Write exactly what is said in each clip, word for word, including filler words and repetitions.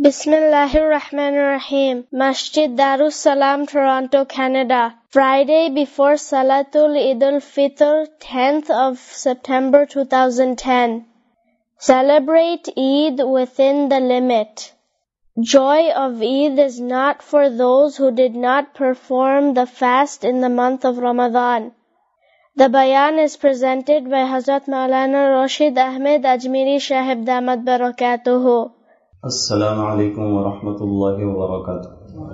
Bismillahir Rahmanir Rahim. Masjid Darus Salam, Toronto, Canada. Friday before Salatul Eid al-Fitr, tenth of September two thousand ten. Celebrate Eid within the limit. Joy of Eid is not for those who did not perform the fast in the month of Ramadan. The bayan is presented by Hazrat Maulana Rashid Ahmed Ajmiri Shahib Damat Barakatuhu. السلام علیکم ورحمۃ اللہ وبرکاتہ.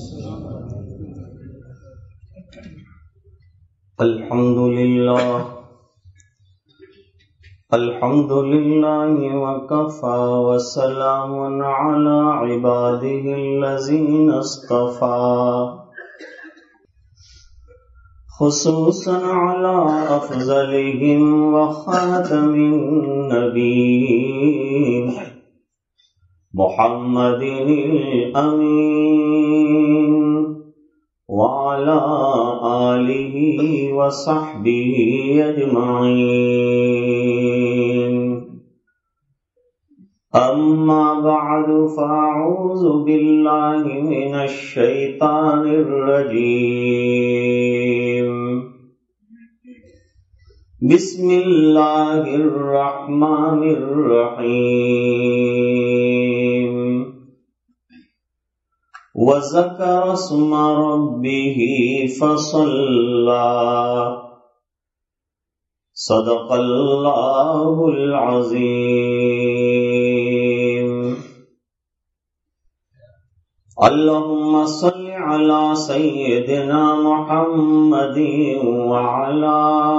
الحمد للہ الحمد للہ وکفى وسلام علی عباده الذین اصطفى خصوصا علی افضلهم وخاتم النبیین محمد الامین وعلى آلہ وصحبہ اجمعین. اما بعد فاعوذ باللہ من الشیطان الرجیم. بسم اللہ الرحمن الرحیم. وذکر اسم ربہ فصلی. صدق اللہ العظیم. اللہم صل علی سیدنا محمد وعلی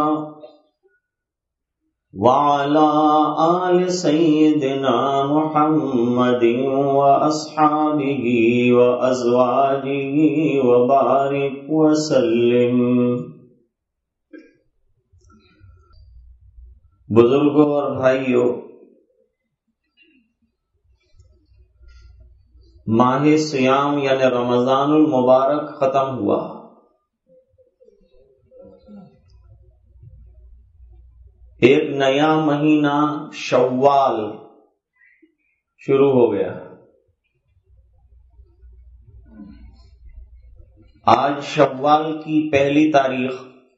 وعلى آل سيدنا محمد وأصحابه وأزواجه وبارك وسلم. بزرگوں اور بھائیوں، ماہ سیام یعنی رمضان المبارک ختم ہوا. ایک نیا مہینہ شوال شروع ہو گیا. آج شوال کی پہلی تاریخ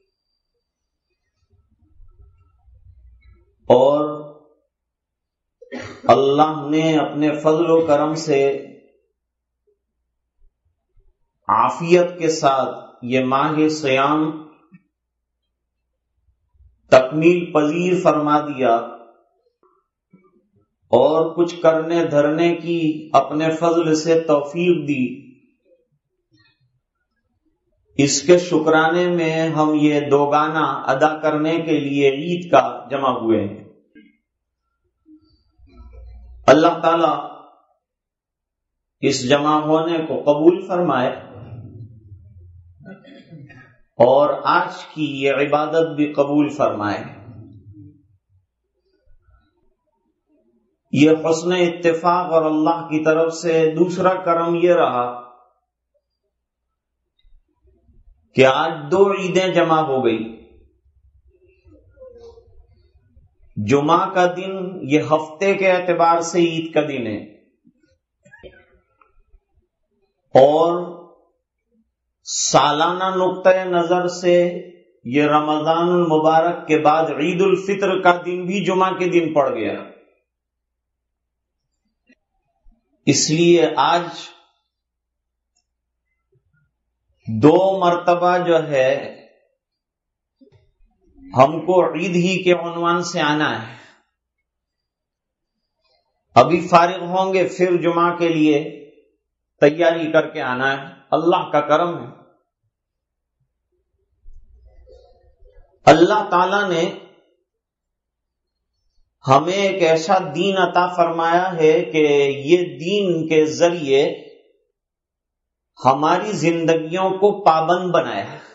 اور اللہ نے اپنے فضل و کرم سے عافیت کے ساتھ یہ ماہ سیام تکمیل پذیر فرما دیا اور کچھ کرنے دھرنے کی اپنے فضل سے توفیق دی. اس کے شکرانے میں ہم یہ دوگانہ ادا کرنے کے لیے عید کا جمع ہوئے ہیں. اللہ تعالی اس جمع ہونے کو قبول فرمائے اور آج کی یہ عبادت بھی قبول فرمائے. یہ حسن اتفاق اور اللہ کی طرف سے دوسرا کرم یہ رہا کہ آج دو عیدیں جمع ہو گئی. جمعہ کا دن یہ ہفتے کے اعتبار سے عید کا دن ہے اور سالانہ نقطۂ نظر سے یہ رمضان المبارک کے بعد عید الفطر کا دن بھی جمعہ کے دن پڑ گیا. اس لیے آج دو مرتبہ جو ہے ہم کو عید ہی کے عنوان سے آنا ہے. ابھی فارغ ہوں گے پھر جمعہ کے لیے تیاری کر کے آنا ہے. اللہ کا کرم ہے. اللہ تعالی نے ہمیں ایک ایسا دین عطا فرمایا ہے کہ یہ دین کے ذریعے ہماری زندگیوں کو پابند بنایا ہے.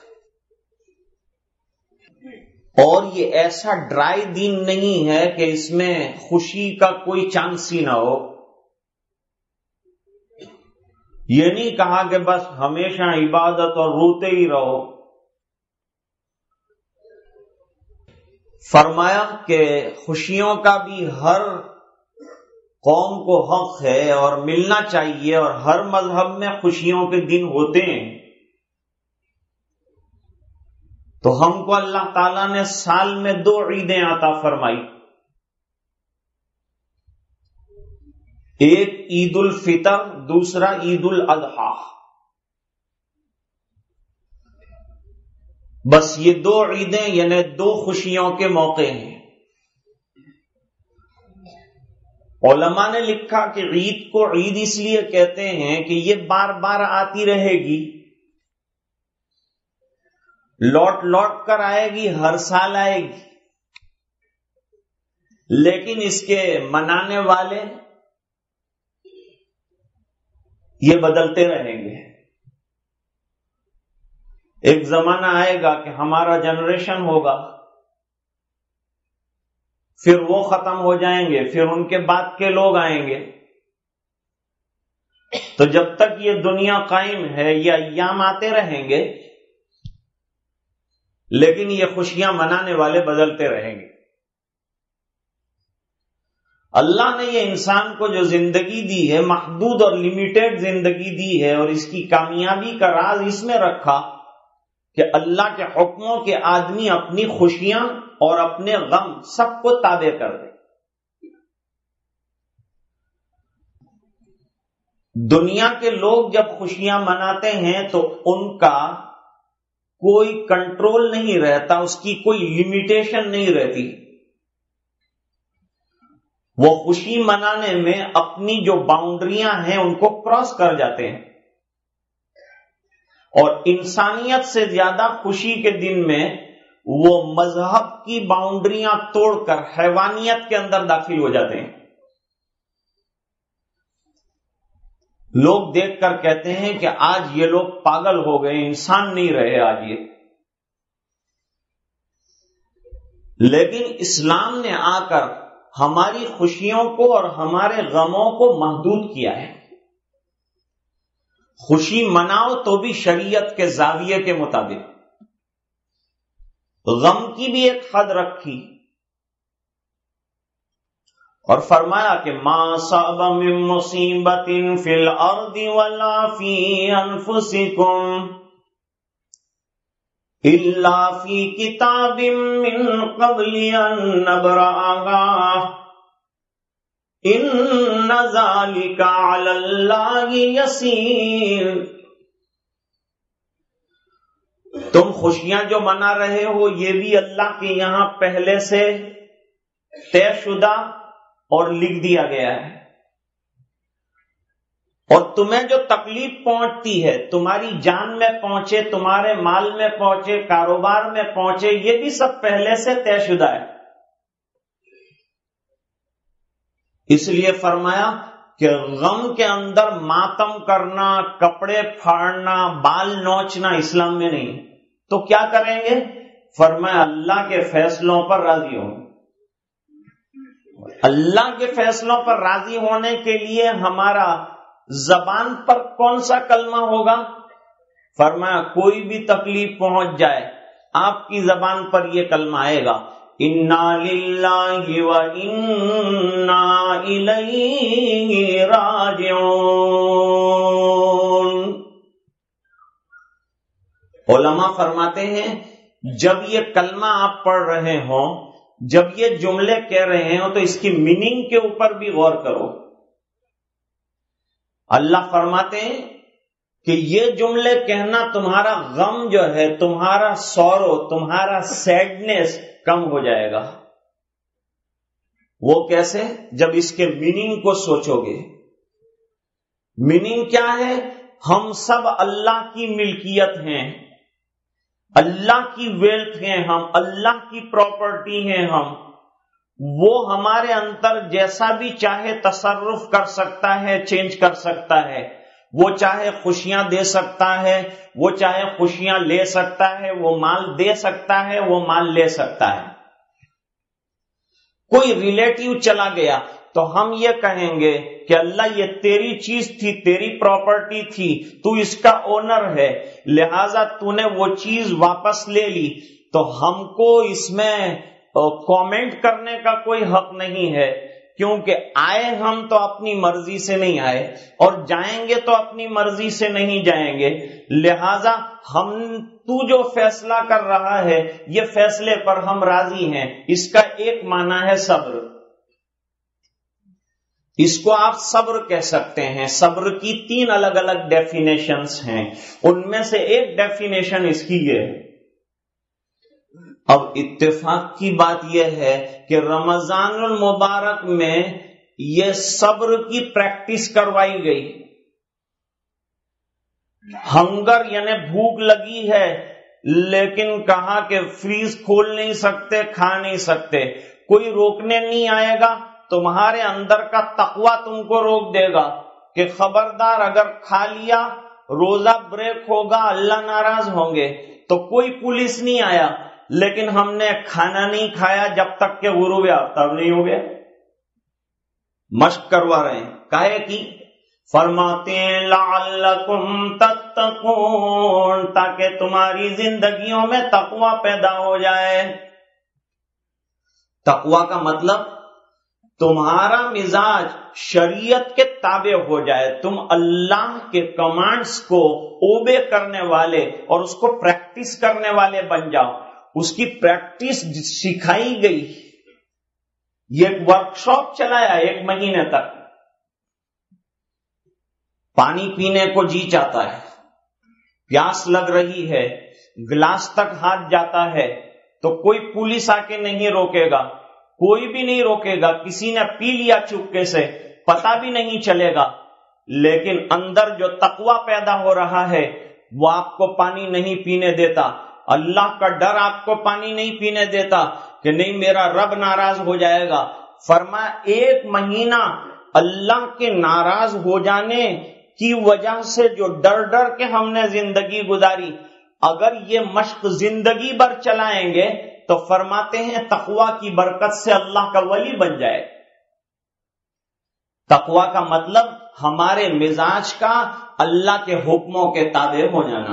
اور یہ ایسا ڈرائی دین نہیں ہے کہ اس میں خوشی کا کوئی چانس ہی نہ ہو. یہ نہیں کہا کہ بس ہمیشہ عبادت اور روتے ہی رہو. فرمایا کہ خوشیوں کا بھی ہر قوم کو حق ہے اور ملنا چاہیے اور ہر مذہب میں خوشیوں کے دن ہوتے ہیں، تو ہم کو اللہ تعالیٰ نے سال میں دو عیدیں عطا فرمائی، ایک عید الفطر، دوسرا عید الاضحیٰ۔ بس یہ دو عیدیں یعنی دو خوشیوں کے موقع ہیں۔ علماء نے لکھا کہ عید کو عید اس لیے کہتے ہیں کہ یہ بار بار آتی رہے گی، لوٹ لوٹ کر آئے گی، ہر سال آئے گی، لیکن اس کے منانے والے یہ بدلتے رہیں گے۔ ایک زمانہ آئے گا کہ ہمارا جنریشن ہوگا، پھر وہ ختم ہو جائیں گے، پھر ان کے بعد کے لوگ آئیں گے۔ تو جب تک یہ دنیا قائم ہے یہ ایام آتے رہیں گے، لیکن یہ خوشیاں منانے والے بدلتے رہیں گے۔ اللہ نے یہ انسان کو جو زندگی دی ہے، محدود اور لمیٹڈ زندگی دی ہے، اور اس کی کامیابی کا راز اس میں رکھا کہ اللہ کے حکموں کے آدمی اپنی خوشیاں اور اپنے غم سب کو تابع کر دیں۔ دنیا کے لوگ جب خوشیاں مناتے ہیں تو ان کا کوئی کنٹرول نہیں رہتا، اس کی کوئی لمیٹیشن نہیں رہتی۔ وہ خوشی منانے میں اپنی جو باؤنڈریاں ہیں ان کو کراس کر جاتے ہیں، اور انسانیت سے زیادہ خوشی کے دن میں وہ مذہب کی باؤنڈریاں توڑ کر حیوانیت کے اندر داخل ہو جاتے ہیں۔ لوگ دیکھ کر کہتے ہیں کہ آج یہ لوگ پاگل ہو گئے، انسان نہیں رہے آج یہ۔ لیکن اسلام نے آ کر ہماری خوشیوں کو اور ہمارے غموں کو محدود کیا ہے۔ خوشی مناؤ تو بھی شریعت کے زاویے کے مطابق، غم کی بھی ایک حد رکھی، اور فرمایا کہ ما صاب من مصیبت فی الارض ولا فی انفسکم الا فی کتاب من قبل ان نبرأها ان ذالک علی اللہ یسیر۔ تم خوشیاں جو منا رہے ہو یہ بھی اللہ کے یہاں پہلے سے طے شدہ اور لکھ دیا گیا ہے، اور تمہیں جو تکلیف پہنچتی ہے، تمہاری جان میں پہنچے، تمہارے مال میں پہنچے، کاروبار میں پہنچے، یہ بھی سب پہلے سے طے شدہ ہے۔ اس لیے فرمایا کہ غم کے اندر ماتم کرنا، کپڑے پھاڑنا، بال نوچنا اسلام میں نہیں۔ تو کیا کریں گے؟ فرمایا اللہ کے فیصلوں پر راضی ہوں۔ اللہ کے فیصلوں پر راضی ہونے کے لیے ہمارا زبان پر کون سا کلمہ ہوگا؟ فرمایا کوئی بھی تکلیف پہنچ جائے آپ کی زبان پر یہ کلمہ آئے گا، انا للہ و انا الیہ راجعون۔ علماء فرماتے ہیں جب یہ کلمہ آپ پڑھ رہے ہوں، جب یہ جملے کہہ رہے ہوں تو اس کی میننگ کے اوپر بھی غور کرو۔ اللہ فرماتے ہیں کہ یہ جملے کہنا تمہارا غم جو ہے، تمہارا سورو، تمہارا سیڈنس کم ہو جائے گا۔ وہ کیسے؟ جب اس کے میننگ کو سوچو گے۔ میننگ کیا ہے؟ ہم سب اللہ کی ملکیت ہیں، اللہ کی ویلتھ ہیں، ہم اللہ کی پراپرٹی ہیں، ہم وہ ہمارے اندر جیسا بھی چاہے تصرف کر سکتا ہے، چینج کر سکتا ہے۔ وہ چاہے خوشیاں دے سکتا ہے، وہ چاہے خوشیاں لے سکتا ہے، وہ مال دے سکتا ہے، وہ مال لے سکتا ہے۔ کوئی ریلیٹیو چلا گیا تو ہم یہ کہیں گے کہ اللہ یہ تیری چیز تھی، تیری پراپرٹی تھی، تو اس کا اونر ہے، لہذا تو نے وہ چیز واپس لے لی، تو ہم کو اس میں کامنٹ کرنے کا کوئی حق نہیں ہے، کیونکہ آئے ہم تو اپنی مرضی سے نہیں آئے اور جائیں گے تو اپنی مرضی سے نہیں جائیں گے، لہذا ہم تو جو فیصلہ کر رہا ہے یہ فیصلے پر ہم راضی ہیں۔ اس کا ایک معنی ہے صبر، اس کو آپ صبر کہہ سکتے ہیں۔ صبر کی تین الگ الگ ڈیفینیشنز ہیں، ان میں سے ایک ڈیفینیشن اس کی یہ ہے۔ اب اتفاق کی بات یہ ہے کہ رمضان المبارک میں یہ صبر کی پریکٹس کروائی گئی۔ ہنگر یعنی بھوک لگی ہے، لیکن کہا کہ فریز کھول نہیں سکتے، کھا نہیں سکتے، کوئی روکنے نہیں آئے گا، تمہارے اندر کا تقویٰ تم کو روک دے گا کہ خبردار اگر کھا لیا روزہ بریک ہوگا، اللہ ناراض ہوں گے۔ تو کوئی پولیس نہیں آیا، لیکن ہم نے کھانا نہیں کھایا جب تک کہ غروب آفتاب نہیں ہو گیا۔ مشق کروا رہے ہیں، کہے کی فرماتے ہیں لعلکم تتقون، تاکہ تمہاری زندگیوں میں تقوی پیدا ہو جائے۔ تقوی کا مطلب تمہارا مزاج شریعت کے تابع ہو جائے، تم اللہ کے کمانڈز کو اوبے کرنے والے اور اس کو پریکٹس کرنے والے بن جاؤ۔ اس کی پریکٹس سکھائی گئی، یہ ایک ورکشاپ چلایا ایک مہینے تک۔ پانی پینے کو جی چاہتا ہے، پیاس لگ رہی ہے، گلاس تک ہاتھ جاتا ہے، تو کوئی پولیس آ کے نہیں روکے گا، کوئی بھی نہیں روکے گا۔ کسی نے پی لیا چپکے سے، پتہ بھی نہیں چلے گا، لیکن اندر جو تقویٰ پیدا ہو رہا ہے وہ آپ کو پانی نہیں پینے دیتا۔ اللہ کا ڈر آپ کو پانی نہیں پینے دیتا کہ نہیں میرا رب ناراض ہو جائے گا۔ فرمایا ایک مہینہ اللہ کے ناراض ہو جانے کی وجہ سے جو ڈر ڈر کے ہم نے زندگی گزاری، اگر یہ مشق زندگی بھر چلائیں گے تو فرماتے ہیں تقویٰ کی برکت سے اللہ کا ولی بن جائے۔ تقویٰ کا مطلب ہمارے مزاج کا اللہ کے حکموں کے تابع ہو جانا۔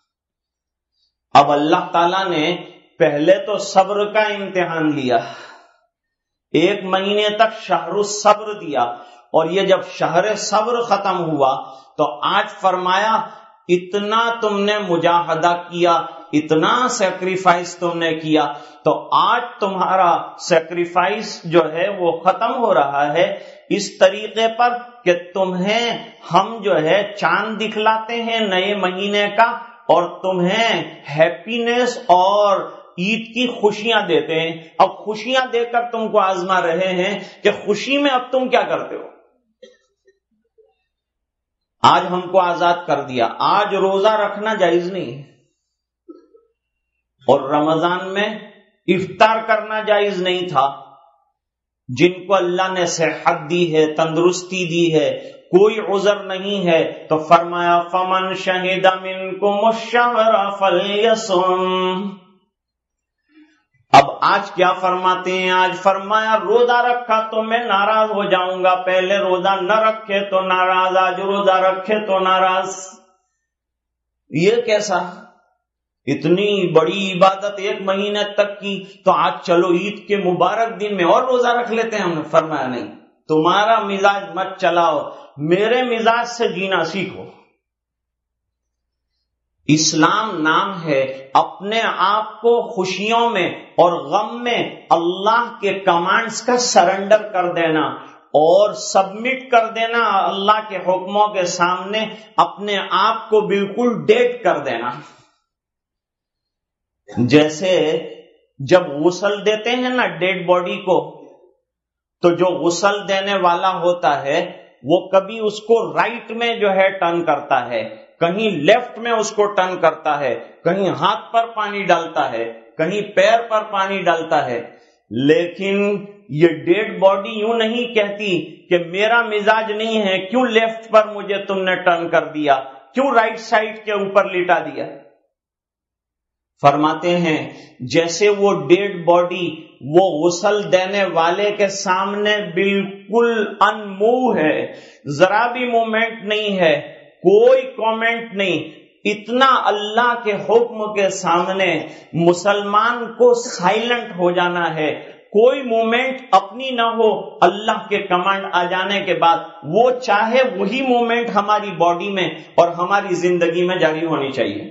اب اللہ تعالیٰ نے پہلے تو صبر کا امتحان لیا، ایک مہینے تک شہر الصبر دیا، اور یہ جب شہر صبر ختم ہوا تو آج فرمایا اتنا تم نے مجاہدہ کیا، اتنا سیکریفائس تم نے کیا، تو آج تمہارا سیکریفائس جو ہے وہ ختم ہو رہا ہے اس طریقے پر کہ تمہیں ہم جو ہے چاند دکھلاتے ہیں نئے مہینے کا، اور تمہیں ہیپینس اور عید کی خوشیاں دیتے ہیں۔ اب خوشیاں دے کر تم کو آزما رہے ہیں کہ خوشی میں اب تم کیا کرتے ہو۔ آج ہم کو آزاد کر دیا، آج روزہ رکھنا جائز نہیں، اور رمضان میں افطار کرنا جائز نہیں تھا۔ جن کو اللہ نے صحت دی ہے، تندرستی دی ہے، کوئی عذر نہیں ہے، تو فرمایا فمن شہد منکم الشہر فلیصم۔ اب آج کیا فرماتے ہیں؟ آج فرمایا روزہ رکھا تو میں ناراض ہو جاؤں گا، پہلے روزہ نہ رکھے تو ناراض، آج روزہ رکھے تو ناراض۔ یہ کیسا؟ اتنی بڑی عبادت ایک مہینے تک کی، تو آج چلو عید کے مبارک دن میں اور روزہ رکھ لیتے ہیں۔ ہم نے فرمایا نہیں، تمہارا مزاج مت چلاؤ، میرے مزاج سے جینا سیکھو۔ اسلام نام ہے اپنے آپ کو خوشیوں میں اور غم میں اللہ کے کمانڈز کا سرنڈر کر دینا اور سبمٹ کر دینا اللہ کے حکموں کے سامنے، اپنے آپ کو بالکل ڈیڈ کر دینا۔ جیسے جب غسل دیتے ہیں نا ڈیڈ باڈی کو، تو جو غسل دینے والا ہوتا ہے وہ کبھی اس کو رائٹ میں جو ہے ٹرن کرتا ہے، کہیں لیفٹ میں اس کو ٹرن کرتا ہے، کہیں ہاتھ پر پانی ڈالتا ہے، کہیں پیر پر پانی ڈالتا ہے، لیکن یہ ڈیڈ باڈی یوں نہیں کہتی کہ میرا مزاج نہیں ہے، کیوں لیفٹ پر مجھے تم نے ٹرن کر دیا، کیوں رائٹ سائڈ کے اوپر لٹا دیا۔ فرماتے ہیں جیسے وہ ڈیڈ باڈی وہ غسل دینے والے کے سامنے بالکل انمو ہے، ذرا بھی مومنٹ نہیں ہے، کوئی کامنٹ نہیں، اتنا اللہ کے حکم کے سامنے مسلمان کو سائلنٹ ہو جانا ہے، کوئی مومنٹ اپنی نہ ہو اللہ کے کمانڈ آ جانے کے بعد، وہ چاہے وہی مومنٹ ہماری باڈی میں اور ہماری زندگی میں جاری ہونی چاہیے۔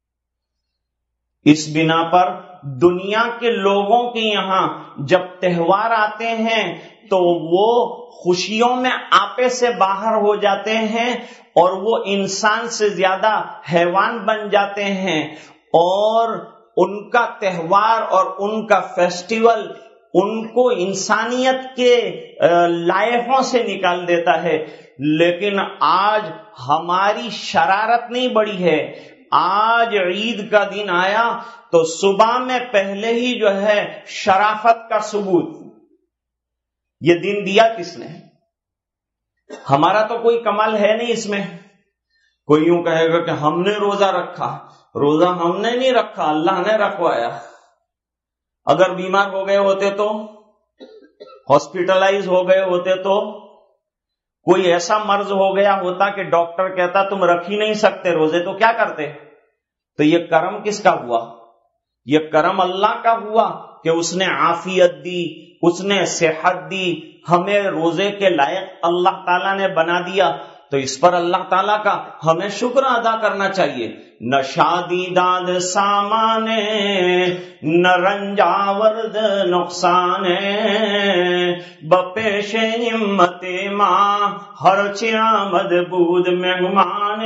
اس بنا پر دنیا کے لوگوں کے یہاں جب تہوار آتے ہیں تو وہ خوشیوں میں آپے سے باہر ہو جاتے ہیں اور وہ انسان سے زیادہ حیوان بن جاتے ہیں، اور ان کا تہوار اور ان کا فیسٹیول ان کو انسانیت کے لائحوں سے نکال دیتا ہے۔ لیکن آج ہماری شرارت نہیں بڑھی ہے، آج عید کا دن آیا تو صبح میں پہلے ہی جو ہے شرافت کا ثبوت، یہ دن دیا کس نے؟ ہمارا تو کوئی کمال ہے نہیں اس میں۔ کوئی یوں کہے گا کہ ہم نے روزہ رکھا، روزہ ہم نے نہیں رکھا، اللہ نے رکھوایا۔ اگر بیمار ہو گئے ہوتے تو، ہاسپٹلائز ہو گئے ہوتے تو، کوئی ایسا مرض ہو گیا ہوتا کہ ڈاکٹر کہتا تم رکھ ہی نہیں سکتے روزے، تو کیا کرتے؟ تو یہ کرم کس کا ہوا؟ یہ کرم اللہ کا ہوا کہ اس نے عافیت دی، اس نے صحت دی، ہمیں روزے کے لائق اللہ تعالیٰ نے بنا دیا، تو اس پر اللہ تعالیٰ کا ہمیں شکر ادا کرنا چاہیے۔ نہ شادی داد سامان، نہ رنجاورد نقصان، بپیش ہمت ماں ہر چیامد بود مہمان۔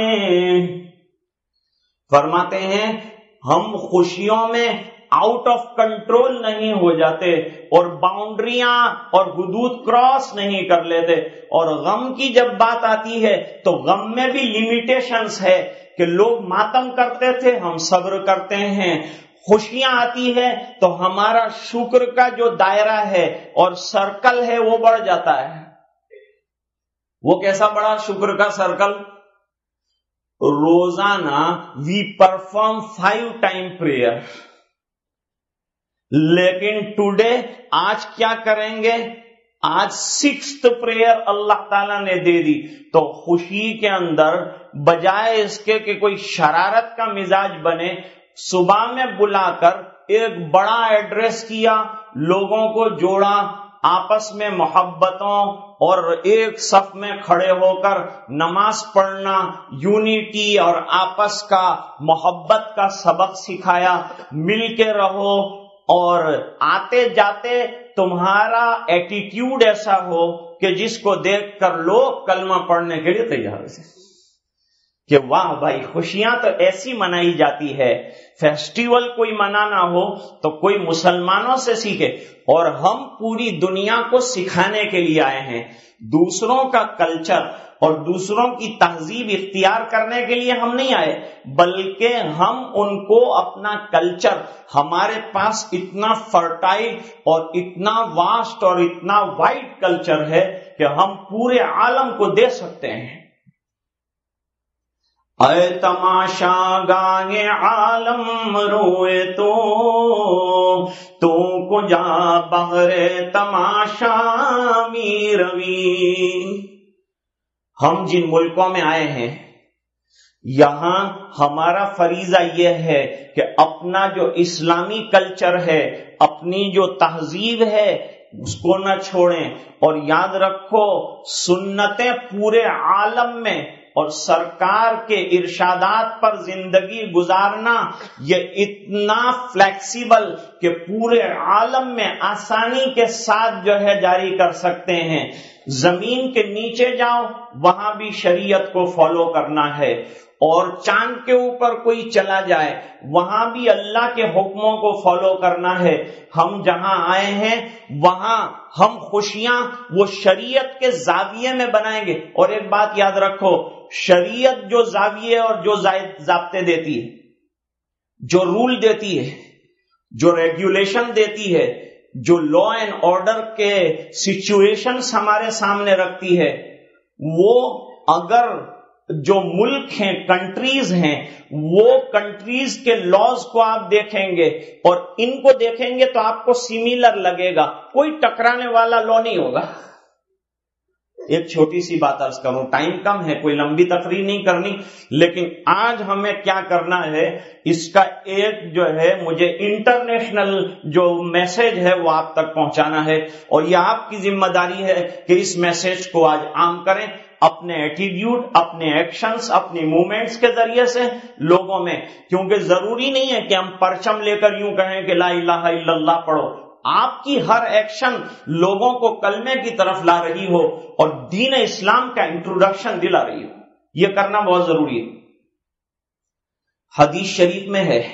فرماتے ہیں ہم خوشیوں میں آؤٹ آف کنٹرول نہیں ہو جاتے اور باؤنڈریاں اور حدود کراس نہیں کر لیتے، اور غم کی جب بات آتی ہے تو غم میں بھی لیمیٹیشنز ہے کہ لوگ ماتم کرتے تھے، ہم صبر کرتے ہیں۔ خوشیاں آتی ہے تو ہمارا شکر کا جو دائرہ ہے اور سرکل ہے وہ بڑھ جاتا ہے۔ وہ کیسا بڑا شکر کا سرکل؟ روزانہ we perform five time prayer, لیکن ٹوڈے آج کیا کریں گے؟ آج سکسٹھ پریئر اللہ تعالیٰ نے دے دی، تو خوشی کے اندر بجائے اس کے کہ کوئی شرارت کا مزاج بنے، صبح میں بلا کر ایک بڑا ایڈریس کیا، لوگوں کو جوڑا، آپس میں محبتوں اور ایک صف میں کھڑے ہو کر نماز پڑھنا، یونیٹی اور آپس کا محبت کا سبق سکھایا، مل کے رہو، اور آتے جاتے تمہارا ایٹیٹیوڈ ایسا ہو کہ جس کو دیکھ کر لوگ کلمہ پڑھنے کے لیے تیار ہو کہ واہ بھائی خوشیاں تو ایسی منائی جاتی ہے۔ فیسٹیول کوئی منانا ہو تو کوئی مسلمانوں سے سیکھے، اور ہم پوری دنیا کو سکھانے کے لیے آئے ہیں، دوسروں کا کلچر اور دوسروں کی تہذیب اختیار کرنے کے لیے ہم نہیں آئے، بلکہ ہم ان کو اپنا کلچر، ہمارے پاس اتنا فرٹائل اور اتنا واسٹ اور اتنا وائڈ کلچر ہے کہ ہم پورے عالم کو دے سکتے ہیں۔ اے تماشا گانے عالم روئے تو تو کو جا بغرے تماشا می روی۔ ہم جن ملکوں میں آئے ہیں یہاں ہمارا فریضہ یہ ہے کہ اپنا جو اسلامی کلچر ہے، اپنی جو تہذیب ہے، اس کو نہ چھوڑیں، اور یاد رکھو سنتیں پورے عالم میں اور سرکار کے ارشادات پر زندگی گزارنا یہ اتنا فلیکسیبل کہ پورے عالم میں آسانی کے ساتھ جو ہے جاری کر سکتے ہیں۔ زمین کے نیچے جاؤ وہاں بھی شریعت کو فالو کرنا ہے، اور چاند کے اوپر کوئی چلا جائے وہاں بھی اللہ کے حکموں کو فالو کرنا ہے۔ ہم جہاں آئے ہیں وہاں ہم خوشیاں وہ شریعت کے زاویے میں بنائیں گے، اور ایک بات یاد رکھو، شریعت جو زاویے اور جو ضابطے دیتی ہے، جو رول دیتی ہے، جو ریگولیشن دیتی ہے، جو لا اینڈ آرڈر کے سچویشنز ہمارے سامنے رکھتی ہے، وہ اگر جو ملک ہیں، کنٹریز ہیں، وہ کنٹریز کے لاز کو آپ دیکھیں گے اور ان کو دیکھیں گے تو آپ کو سیملر لگے گا، کوئی ٹکرانے والا لا نہیں ہوگا۔ ایک چھوٹی سی بات عرض کروں، ٹائم کم ہے، کوئی لمبی تقریر نہیں کرنی، لیکن آج ہمیں کیا کرنا ہے، اس کا ایک جو ہے مجھے انٹرنیشنل جو میسج ہے وہ آپ تک پہنچانا ہے، اور یہ آپ کی ذمہ داری ہے کہ اس میسج کو آج عام کریں، اپنے ایٹیٹیوڈ، اپنے ایکشنز، اپنی موومنٹس کے ذریعے سے لوگوں میں، کیونکہ ضروری نہیں ہے کہ ہم پرچم لے کر یوں کہیں کہ لا الہ الا اللہ پڑھو، آپ کی ہر ایکشن لوگوں کو کلمے کی طرف لا رہی ہو اور دین اسلام کا انٹروڈکشن دلا رہی ہو، یہ کرنا بہت ضروری ہے۔ حدیث شریف میں ہے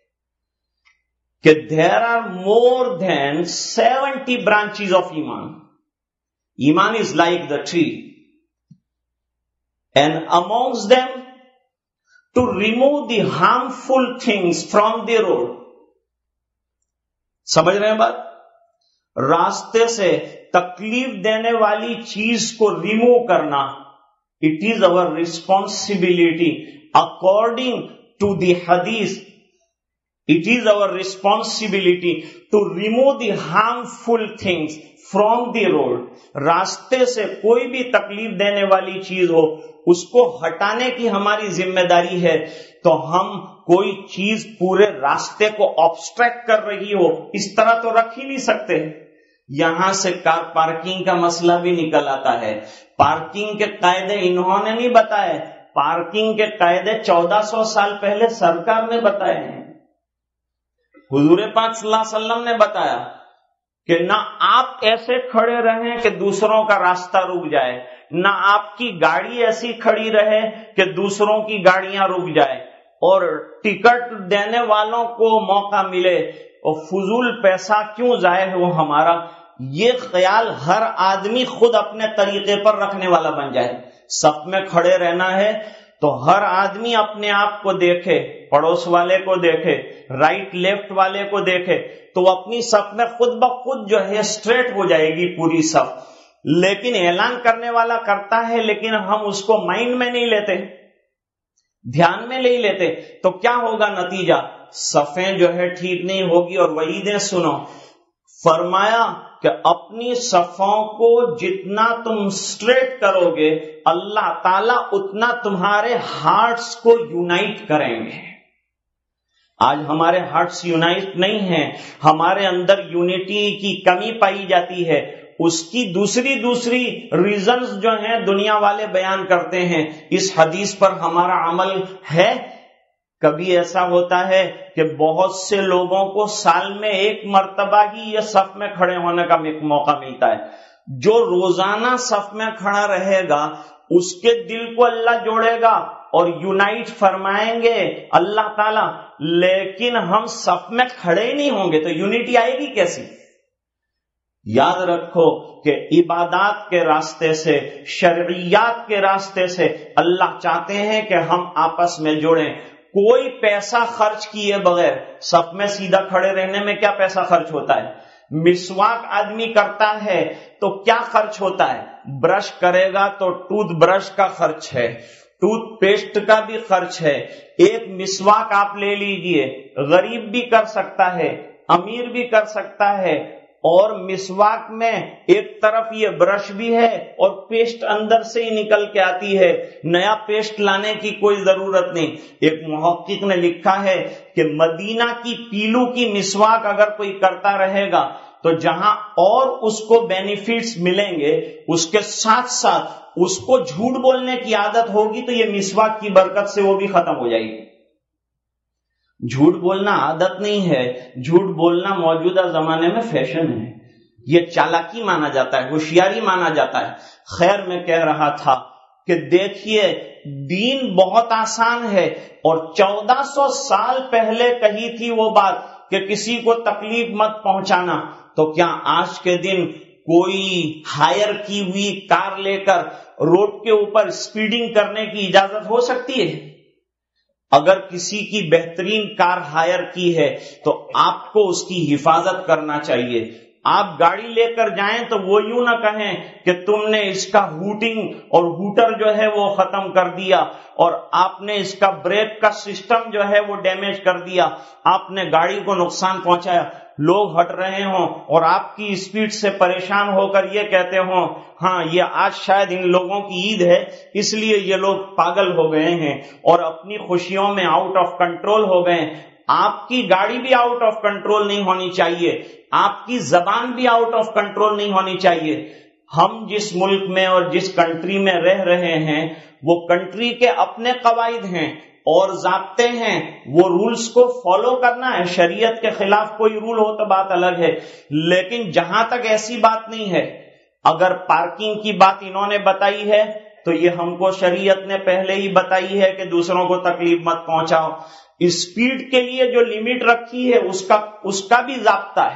کہ there are more than seventy branches of iman, iman is like the tree and amongst them to remove the harmful things from the road. سمجھ رہے ہیں بات؟ راستے سے تکلیف دینے والی چیز کو ریموو کرنا، it is our responsibility according to the hadith, it is our responsibility to remove the harmful things from the road. راستے سے کوئی بھی تکلیف دینے والی چیز ہو اس کو ہٹانے کی ہماری ذمہ داری ہے، تو ہم کوئی چیز پورے راستے کو آبسٹریکٹ کر رہی ہو اس طرح تو رکھ ہی نہیں سکتے۔ یہاں سے کار پارکنگ کا مسئلہ بھی نکل آتا ہے، پارکنگ کے قاعدے انہوں نے نہیں بتائے، پارکنگ کے قاعدے چودہ سو سال پہلے سرکار نے بتائے ہیں، حضور پاک صلی اللہ علیہ وسلم نے بتایا کہ نہ آپ ایسے کھڑے رہیں کہ دوسروں کا راستہ رک جائے، نہ آپ کی گاڑی ایسی کھڑی رہے کہ دوسروں کی گاڑیاں رک جائے، اور ٹکٹ دینے والوں کو موقع ملے، اور فضول پیسہ کیوں ضائع ہو ہمارا، یہ خیال ہر آدمی خود اپنے طریقے پر رکھنے والا بن جائے۔ صف میں کھڑے رہنا ہے تو ہر آدمی اپنے آپ کو دیکھے، پڑوس والے کو دیکھے، رائٹ لیفٹ والے کو دیکھے، تو اپنی صف میں خود بخود جو ہے اسٹریٹ ہو جائے گی پوری صف۔ لیکن اعلان کرنے والا کرتا ہے لیکن ہم اس کو مائنڈ میں نہیں لیتے، دھیان میں نہیں لیتے، تو کیا ہوگا نتیجہ؟ صفیں جو ہے ٹھیک نہیں ہوگی۔ اور وعیدیں سنو، فرمایا کہ اپنی صفوں کو جتنا تم اسٹریٹ کرو گے اللہ تعالیٰ اتنا تمہارے ہارٹس کو یونائٹ کریں گے۔ آج ہمارے ہارٹس یونائٹ نہیں ہیں، ہمارے اندر یونٹی کی کمی پائی جاتی ہے۔ اس کی دوسری دوسری ریزنز جو ہیں دنیا والے بیان کرتے ہیں، اس حدیث پر ہمارا عمل ہے؟ کبھی ایسا ہوتا ہے کہ بہت سے لوگوں کو سال میں ایک مرتبہ ہی یہ صف میں کھڑے ہونے کا موقع ملتا ہے۔ جو روزانہ صف میں کھڑا رہے گا اس کے دل کو اللہ جوڑے گا اور یونائٹ فرمائیں گے اللہ تعالی، لیکن ہم صف میں کھڑے ہی نہیں ہوں گے تو یونٹی آئے گی کیسی؟ یاد رکھو کہ عبادات کے راستے سے، شرعیات کے راستے سے اللہ چاہتے ہیں کہ ہم آپس میں جڑیں۔ کوئی پیسہ خرچ کیے بغیر صف میں سیدھا کھڑے رہنے میں کیا پیسہ خرچ ہوتا ہے؟ مسواک آدمی کرتا ہے تو کیا خرچ ہوتا ہے؟ برش کرے گا تو ٹوتھ برش کا خرچ ہے، ٹوتھ پیسٹ کا بھی خرچ ہے۔ ایک مسواک آپ لے لیجئے، غریب بھی کر سکتا ہے، امیر بھی کر سکتا ہے، اور مسواک میں ایک طرف یہ برش بھی ہے اور پیسٹ اندر سے ہی نکل کے آتی ہے، نیا پیسٹ لانے کی کوئی ضرورت نہیں۔ ایک محقق نے لکھا ہے کہ مدینہ کی پیلو کی مسواک اگر کوئی کرتا رہے گا تو جہاں اور اس کو بینیفٹس ملیں گے اس کے ساتھ ساتھ اس کو جھوٹ بولنے کی عادت ہوگی تو یہ مسواک کی برکت سے وہ بھی ختم ہو جائے گی۔ جھوٹ بولنا عادت نہیں ہے، جھوٹ بولنا موجودہ زمانے میں فیشن ہے، یہ چالاکی مانا جاتا ہے، ہوشیاری مانا جاتا ہے۔ خیر میں کہہ رہا تھا کہ دیکھیے دین بہت آسان ہے، اور چودہ سو سال پہلے کہی تھی وہ بات کہ کسی کو تکلیف مت پہنچانا، تو کیا آج کے دن کوئی ہائر کی ہوئی کار لے کر روڈ کے اوپر اسپیڈنگ کرنے کی اجازت ہو سکتی ہے؟ اگر کسی کی بہترین کار ہائر کی ہے تو آپ کو اس کی حفاظت کرنا چاہیے۔ آپ گاڑی لے کر جائیں تو وہ یوں نہ کہیں کہ تم نے اس کا ہوٹنگ اور ہوٹر جو ہے وہ ختم کر دیا، اور آپ نے اس کا بریک کا سسٹم جو ہے وہ ڈیمیج کر دیا، آپ نے گاڑی کو نقصان پہنچایا۔ لوگ ہٹ رہے ہوں اور آپ کی اسپیڈ سے پریشان ہو کر یہ کہتے ہوں ہاں یہ آج شاید ان لوگوں کی عید ہے اس لیے یہ لوگ پاگل ہو گئے ہیں اور اپنی خوشیوں میں آؤٹ آف کنٹرول ہو گئے. آپ کی گاڑی بھی آؤٹ آف کنٹرول نہیں ہونی چاہیے, آپ کی زبان بھی آؤٹ آف کنٹرول نہیں ہونی چاہیے. ہم جس ملک میں اور جس کنٹری میں رہ رہے ہیں وہ کنٹری کے اپنے قواعد ہیں اور ضابطے ہیں, وہ رولز کو فالو کرنا ہے. شریعت کے خلاف کوئی رول ہو تو بات الگ ہے, لیکن جہاں تک ایسی بات نہیں ہے, اگر پارکنگ کی بات انہوں نے بتائی ہے تو یہ ہم کو شریعت نے پہلے ہی بتائی ہے کہ دوسروں کو تکلیف مت پہنچاؤ. اسپیڈ کے لیے جو لمٹ رکھی ہے اس کا اس کا بھی ضابطہ ہے,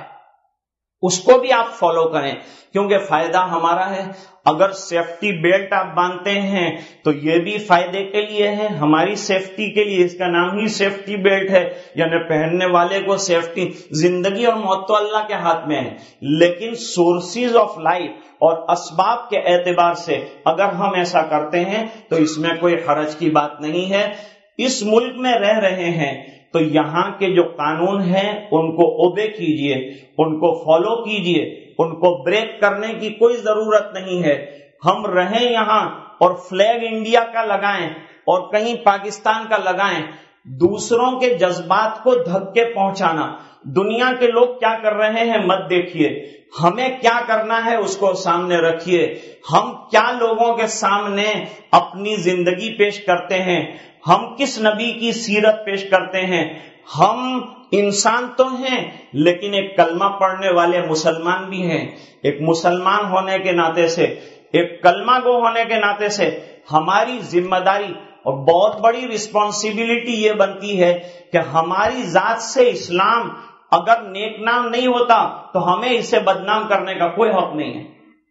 اس کو بھی آپ فالو کریں کیونکہ فائدہ ہمارا ہے. اگر سیفٹی بیلٹ آپ باندھتے ہیں تو یہ بھی فائدے کے لیے ہے, ہماری سیفٹی کے لیے, اس کا نام ہی سیفٹی بیلٹ ہے, یعنی پہننے والے کو سیفٹی. زندگی اور موت تو اللہ کے ہاتھ میں ہے, لیکن سورسز آف لائف اور اسباب کے اعتبار سے اگر ہم ایسا کرتے ہیں تو اس میں کوئی حرج کی بات نہیں ہے. اس ملک میں رہ رہے ہیں تو یہاں کے جو قانون ہیں ان کو اوبے کیجئے, ان کو فالو کیجئے, ان کو بریک کرنے کی کوئی ضرورت نہیں ہے. ہم رہیں یہاں اور فلیگ انڈیا کا لگائیں اور کہیں پاکستان کا لگائیں, دوسروں کے جذبات کو دھکے پہنچانا. دنیا کے لوگ کیا کر رہے ہیں مت دیکھیے, ہمیں کیا کرنا ہے اس کو سامنے رکھیے. ہم کیا لوگوں کے سامنے اپنی زندگی پیش کرتے ہیں, ہم کس نبی کی سیرت پیش کرتے ہیں. ہم انسان تو ہیں لیکن ایک کلمہ پڑھنے والے مسلمان بھی ہیں. ایک مسلمان ہونے کے ناطے سے, ایک کلمہ گو ہونے کے ناطے سے ہماری ذمہ داری اور بہت بڑی رسپانسبلٹی یہ بنتی ہے کہ ہماری ذات سے اسلام اگر نیک نام نہیں ہوتا تو ہمیں اسے بدنام کرنے کا کوئی حق نہیں ہے.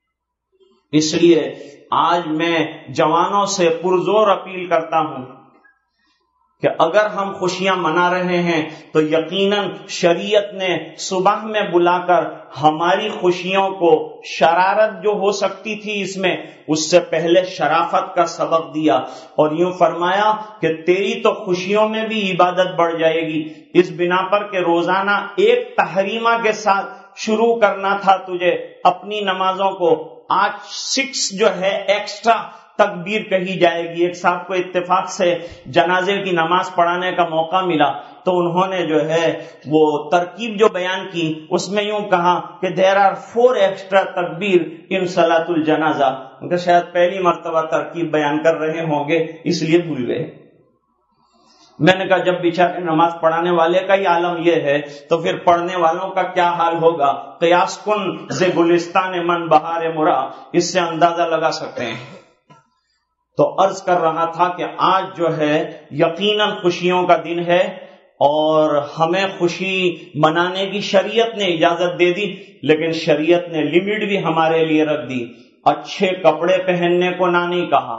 اس لیے آج میں جوانوں سے پرزور اپیل کرتا ہوں کہ اگر ہم خوشیاں منا رہے ہیں تو یقیناً شریعت نے صبح میں بلا کر ہماری خوشیوں کو شرارت جو ہو سکتی تھی اس میں, اس سے پہلے شرافت کا سبق دیا اور یوں فرمایا کہ تیری تو خوشیوں میں بھی عبادت بڑھ جائے گی, اس بنا پر کہ روزانہ ایک تحریمہ کے ساتھ شروع کرنا تھا تجھے اپنی نمازوں کو, آج سکس جو ہے ایکسٹرا تکبیر کہی جائے گی. ایک صاحب کو اتفاق سے جنازے کی نماز پڑھانے کا موقع ملا تو انہوں نے جو ہے وہ ترکیب جو بیان کی اس میں یوں کہا کہ دیر آر فور ایکسٹرا تکبیر ان صلاۃ الجنازہ. ان کا شاید پہلی مرتبہ ترکیب بیان کر رہے ہوں گے اس لیے بھول گئے. میں نے کہا جب بیچارے نماز پڑھانے والے کا ہی عالم یہ ہے تو پھر پڑھنے والوں کا کیا حال ہوگا. قیاس کن ز گلستان من بہار مرا, اس سے اندازہ لگا سکتے ہیں. تو عرض کر رہا تھا کہ آج جو ہے یقیناً خوشیوں کا دن ہے اور ہمیں خوشی منانے کی شریعت نے اجازت دے دی, لیکن شریعت نے لمٹ بھی ہمارے لیے رکھ دی. اچھے کپڑے پہننے کو نہ نہیں کہا,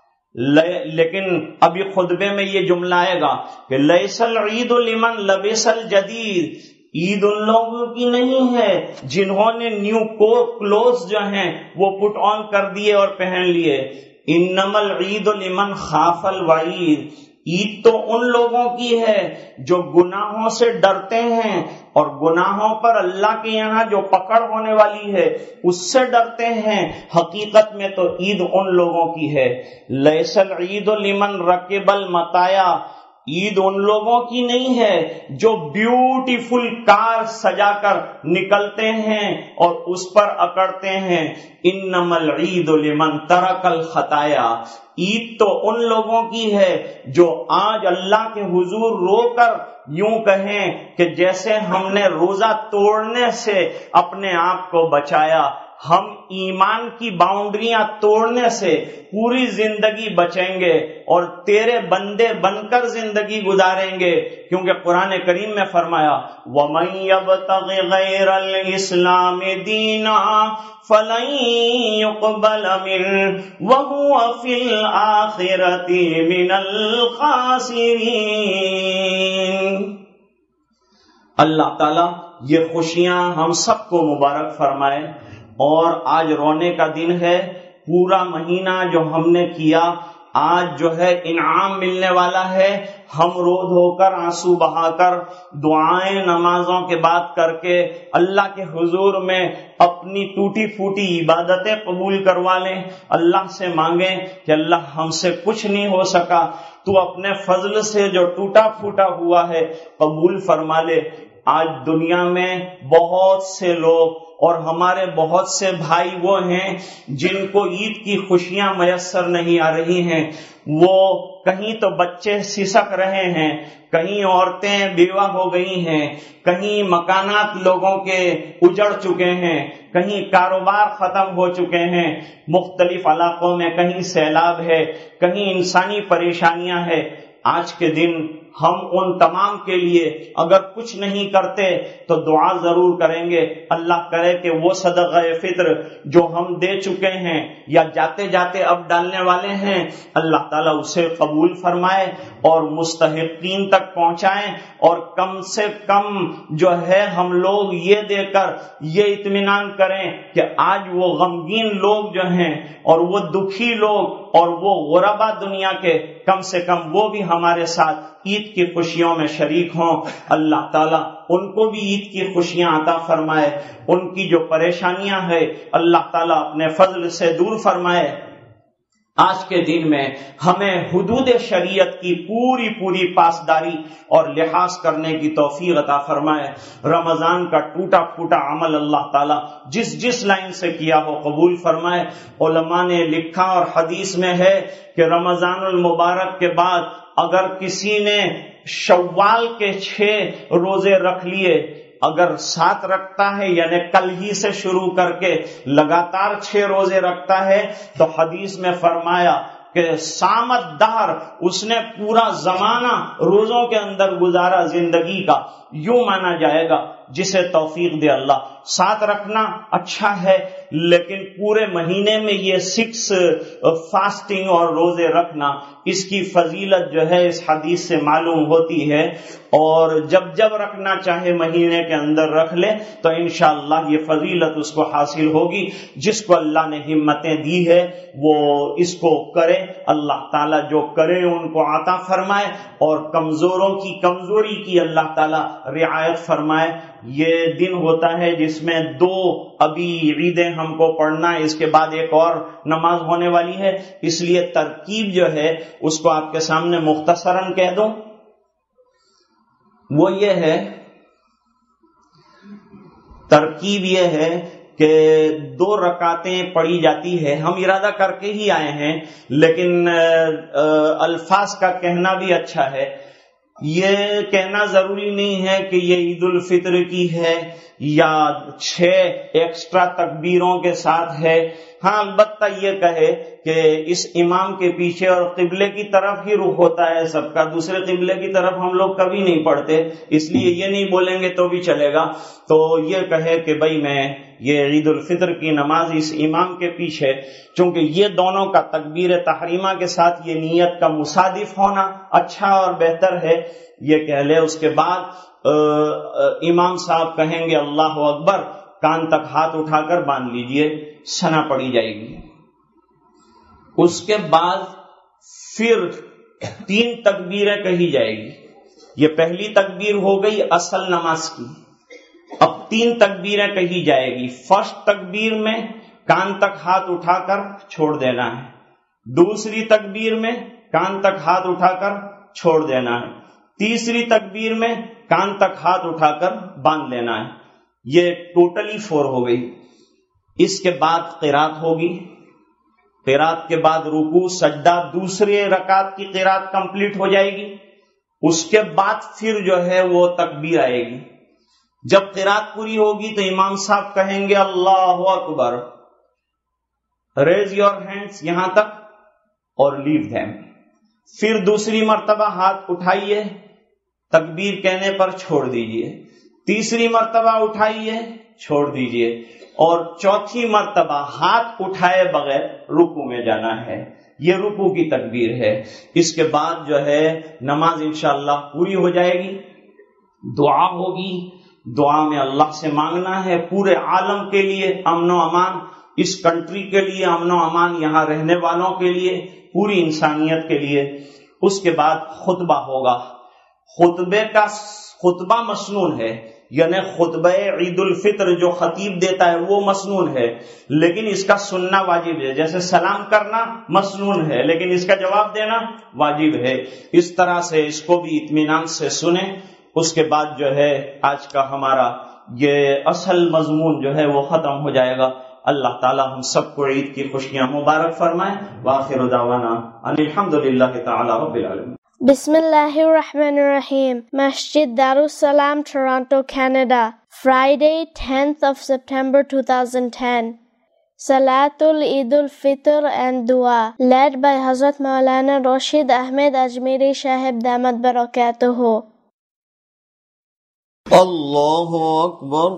لیکن ابھی خطبے میں یہ جملہ آئے گا کہ لیس العید لمن لبس الجدید, عید ان لوگوں کی نہیں ہے جنہوں نے نیو کلوز جو ہیں وہ پٹ آن کر دیے اور پہن لیے. انما العید لمن خاف الوعید, عید تو ان لوگوں کی ہے جو گناہوں سے ڈرتے ہیں اور گناہوں پر اللہ کے یہاں جو پکڑ ہونے والی ہے اس سے ڈرتے ہیں. حقیقت میں تو عید ان لوگوں کی ہے. لیس العید لمن رکب المطایا, عید ان لوگوں کی نہیں ہے جو بیوٹیفل کار سجا کر نکلتے ہیں اور اس پر اکڑتے ہیں. انما العید لمن ترک الخطایا, عید تو ان لوگوں کی ہے جو آج اللہ کے حضور رو کر یوں کہیں کہ جیسے ہم نے روزہ توڑنے سے اپنے آپ کو بچایا, ہم ایمان کی باؤنڈریاں توڑنے سے پوری زندگی بچیں گے اور تیرے بندے بن کر زندگی گزاریں گے. کیونکہ قرآن کریم میں فرمایا وَمَن يَبْتَغِ غَيْرَ الْإِسْلَامِ دِينًا فَلَن يُقْبَلَ مِنْهُ وَهُوَ فِي الْآخِرَةِ مِنَ الْخَاسِرِينَ. اللہ تعالیٰ یہ خوشیاں ہم سب کو مبارک فرمائے. اور آج رونے کا دن ہے. پورا مہینہ جو ہم نے کیا آج جو ہے انعام ملنے والا ہے. ہم رو دھو کر آنسو بہا کر دعائیں نمازوں کے بعد کر کے اللہ کے حضور میں اپنی ٹوٹی پھوٹی عبادتیں قبول کروا لیں. اللہ سے مانگیں کہ اللہ ہم سے کچھ نہیں ہو سکا, تو اپنے فضل سے جو ٹوٹا پھوٹا ہوا ہے قبول فرما لے. آج دنیا میں بہت سے لوگ اور ہمارے بہت سے بھائی وہ ہیں جن کو عید کی خوشیاں میسر نہیں آ رہی ہیں. وہ کہیں تو بچے سسک رہے ہیں, کہیں عورتیں بیوہ ہو گئی ہیں, کہیں مکانات لوگوں کے اجڑ چکے ہیں, کہیں کاروبار ختم ہو چکے ہیں, مختلف علاقوں میں کہیں سیلاب ہے, کہیں انسانی پریشانیاں ہیں. آج کے دن ہم ان تمام کے لیے اگر کچھ نہیں کرتے تو دعا ضرور کریں گے. اللہ کرے کہ وہ صدقہ فطر جو ہم دے چکے ہیں یا جاتے جاتے اب ڈالنے والے ہیں, اللہ تعالیٰ اسے قبول فرمائے اور مستحقین تک پہنچائیں. اور کم سے کم جو ہے ہم لوگ یہ دے کر یہ اطمینان کریں کہ آج وہ غمگین لوگ جو ہیں اور وہ دکھی لوگ اور وہ غربا دنیا کے, کم سے کم وہ بھی ہمارے ساتھ عید کی خوشیوں میں شریک ہوں. اللہ تعالیٰ ان کو بھی عید کی خوشیاں عطا فرمائے, ان کی جو پریشانیاں ہیں اللہ تعالیٰ اپنے فضل سے دور فرمائے. آج کے دن میں ہمیں حدود شریعت کی پوری پوری پاسداری اور لحاظ کرنے کی توفیق عطا فرمائے. رمضان کا ٹوٹا پھوٹا عمل اللہ تعالیٰ جس جس لائن سے کیا ہو قبول فرمائے. علماء نے لکھا اور حدیث میں ہے کہ رمضان المبارک کے بعد اگر کسی نے شوال کے چھ روزے رکھ لیے, اگر سات رکھتا ہے یعنی کل ہی سے شروع کر کے لگاتار چھ روزے رکھتا ہے, تو حدیث میں فرمایا کہ سامت دہر, اس نے پورا زمانہ روزوں کے اندر گزارا زندگی کا. یوں مانا جائے گا جسے توفیق دے اللہ. ساتھ رکھنا اچھا ہے, لیکن پورے مہینے میں یہ سکس فاسٹنگ اور روزے رکھنا, اس کی فضیلت جو ہے اس حدیث سے معلوم ہوتی ہے. اور جب جب رکھنا چاہے مہینے کے اندر رکھ لے تو انشاءاللہ یہ فضیلت اس کو حاصل ہوگی. جس کو اللہ نے ہمتیں دی ہے وہ اس کو کرے, اللہ تعالیٰ جو کرے ان کو عطا فرمائے, اور کمزوروں کی کمزوری کی اللہ تعالیٰ رعایت فرمائے. یہ دن ہوتا ہے جس میں دو ابھی عیدیں ہم کو پڑھنا ہے, اس کے بعد ایک اور نماز ہونے والی ہے, اس لیے ترکیب جو ہے اس کو آپ کے سامنے مختصراً کہہ دوں. وہ یہ ہے, ترکیب یہ ہے کہ دو رکعتیں پڑھی جاتی ہے. ہم ارادہ کر کے ہی آئے ہیں لیکن الفاظ کا کہنا بھی اچھا ہے. یہ کہنا ضروری نہیں ہے کہ یہ عید الفطر کی ہے یا چھ ایکسٹرا تکبیروں کے ساتھ ہے. ہاں البتہ یہ کہے کہ اس امام کے پیچھے اور قبلے کی طرف ہی رخ ہوتا ہے سب کا, دوسرے قبلے کی طرف ہم لوگ کبھی نہیں پڑھتے, اس لیے یہ نہیں بولیں گے تو بھی چلے گا. تو یہ کہے کہ بھائی میں یہ عید الفطر کی نماز اس امام کے پیچھے, چونکہ یہ دونوں کا تکبیر تحریمہ کے ساتھ یہ نیت کا مصادف ہونا اچھا اور بہتر ہے, یہ کہہ لے. اس کے بعد امام صاحب کہیں گے اللہ اکبر, کان تک ہاتھ اٹھا کر باندھ لیجئے, ثنا پڑی جائے گی. اس کے بعد پھر تین تکبیریں کہی جائے گی. یہ پہلی تکبیر ہو گئی اصل نماز کی. اب تین تکبیریں کہی جائے گی. فرسٹ تکبیر میں کان تک ہاتھ اٹھا کر چھوڑ دینا ہے, دوسری تکبیر میں کان تک ہاتھ اٹھا کر چھوڑ دینا ہے, تیسری تکبیر میں کان تک ہاتھ اٹھا کر باندھ لینا ہے. یہ ٹوٹلی فور ہو گئی. اس کے بعد قرات ہوگی, قرات کے بعد رکوع سجدہ, دوسرے رکعت کی قرات کمپلیٹ ہو جائے گی. اس کے بعد پھر جو ہے وہ تکبیر آئے گی. جب قرات پوری ہوگی تو امام صاحب کہیں گے اللہ اکبر, ریز یور ہینڈز یہاں تک اور لیو دیم. پھر دوسری مرتبہ ہاتھ اٹھائیے, تکبیر کہنے پر چھوڑ دیجئے, تیسری مرتبہ اٹھائیے, چھوڑ دیجئے, اور چوتھی مرتبہ ہاتھ اٹھائے بغیر رکوع میں جانا ہے. یہ رکوع کی تکبیر ہے. اس کے بعد جو ہے نماز انشاءاللہ پوری ہو جائے گی. دعا ہوگی, دعا میں اللہ سے مانگنا ہے پورے عالم کے لیے امن و امان, اس کنٹری کے لیے امن و امان, یہاں رہنے والوں کے لیے, पूरी इंसानियत के लिए। उसके बाद खुतबा होगा। खुतबे का खुतबा मसनून है, यानी खुतबा ईद उल फित्र जो खतीब देता है वो मसनून है, लेकिन इसका सुनना वाजिब है। जैसे सलाम करना मसनून है, लेकिन इसका जवाब देना वाजिब है। इस तरह से इसको भी इत्मीनान से सुने। उसके बाद जो है आज का हमारा ये असल मजमून जो है वो खत्म हो जाएगा। अल्लाह ताला हम सबको ईद की खुशियां मुबारक फरमाए। वाखिर दावाना अल्हम्दुलिल्लाहि ताला रब्बिल आलमीन। Bismillahirrahmanirrahim. Masjid Darussalam, Toronto, Canada. Friday, tenth of September two thousand ten. Salatul Eidul Fitr and Dua, led by Hazrat Maulana Rashid Ahmed Ajmeri Shahib Damat Barakatuhu. Allahu Akbar.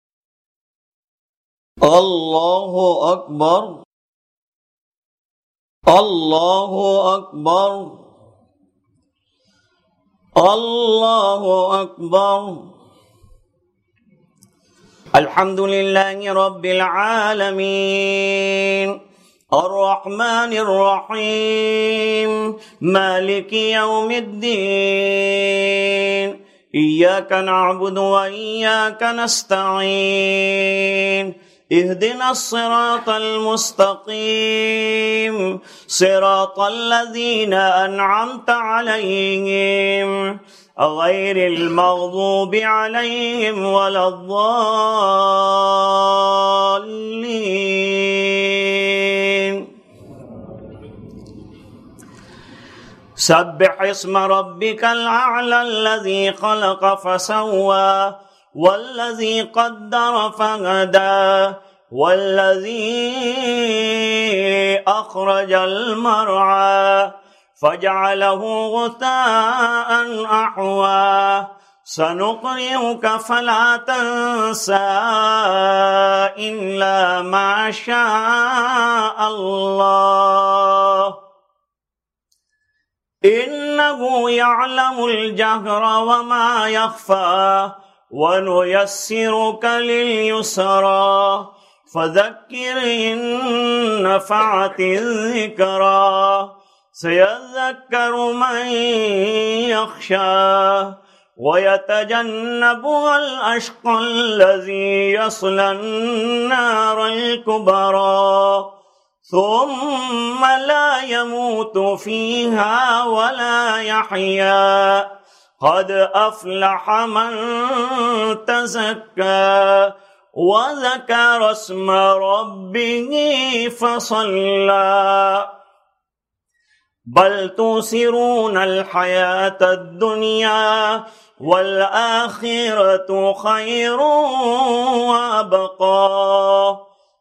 Allahu Akbar. Allahu Akbar. Allahu Akbar. Alhamdulillahi Rabbil Alameen. Ar-Rahmanir Rahim. Maliki Yawmiddin. إياك نعبد وإياك نستعين اهدنا الصراط المستقيم صراط الذين أنعمت عليهم غير المغضوب عليهم ولا الضالين. سبح اسم ربك الأعلى الذي خلق فسوى والذي قدر فهدى والذي أخرج المرعى فجعله غثاء أحوى سنقرئك فلا تنسى إلا ما شاء الله إنه يعلم الجهر وما يخفى ونيسرك لليسرى فذكر إن نفعت الذكرى سيذكر من يخشى ويتجنبها الأشقى الذي يصلى النار الكبرى ثم لا يموت فيها ولا يحيا قد أفلح من تزكى وذكر اسم ربه فصلى بل تؤثرون الحياة الدنيا والآخرة خير وأبقى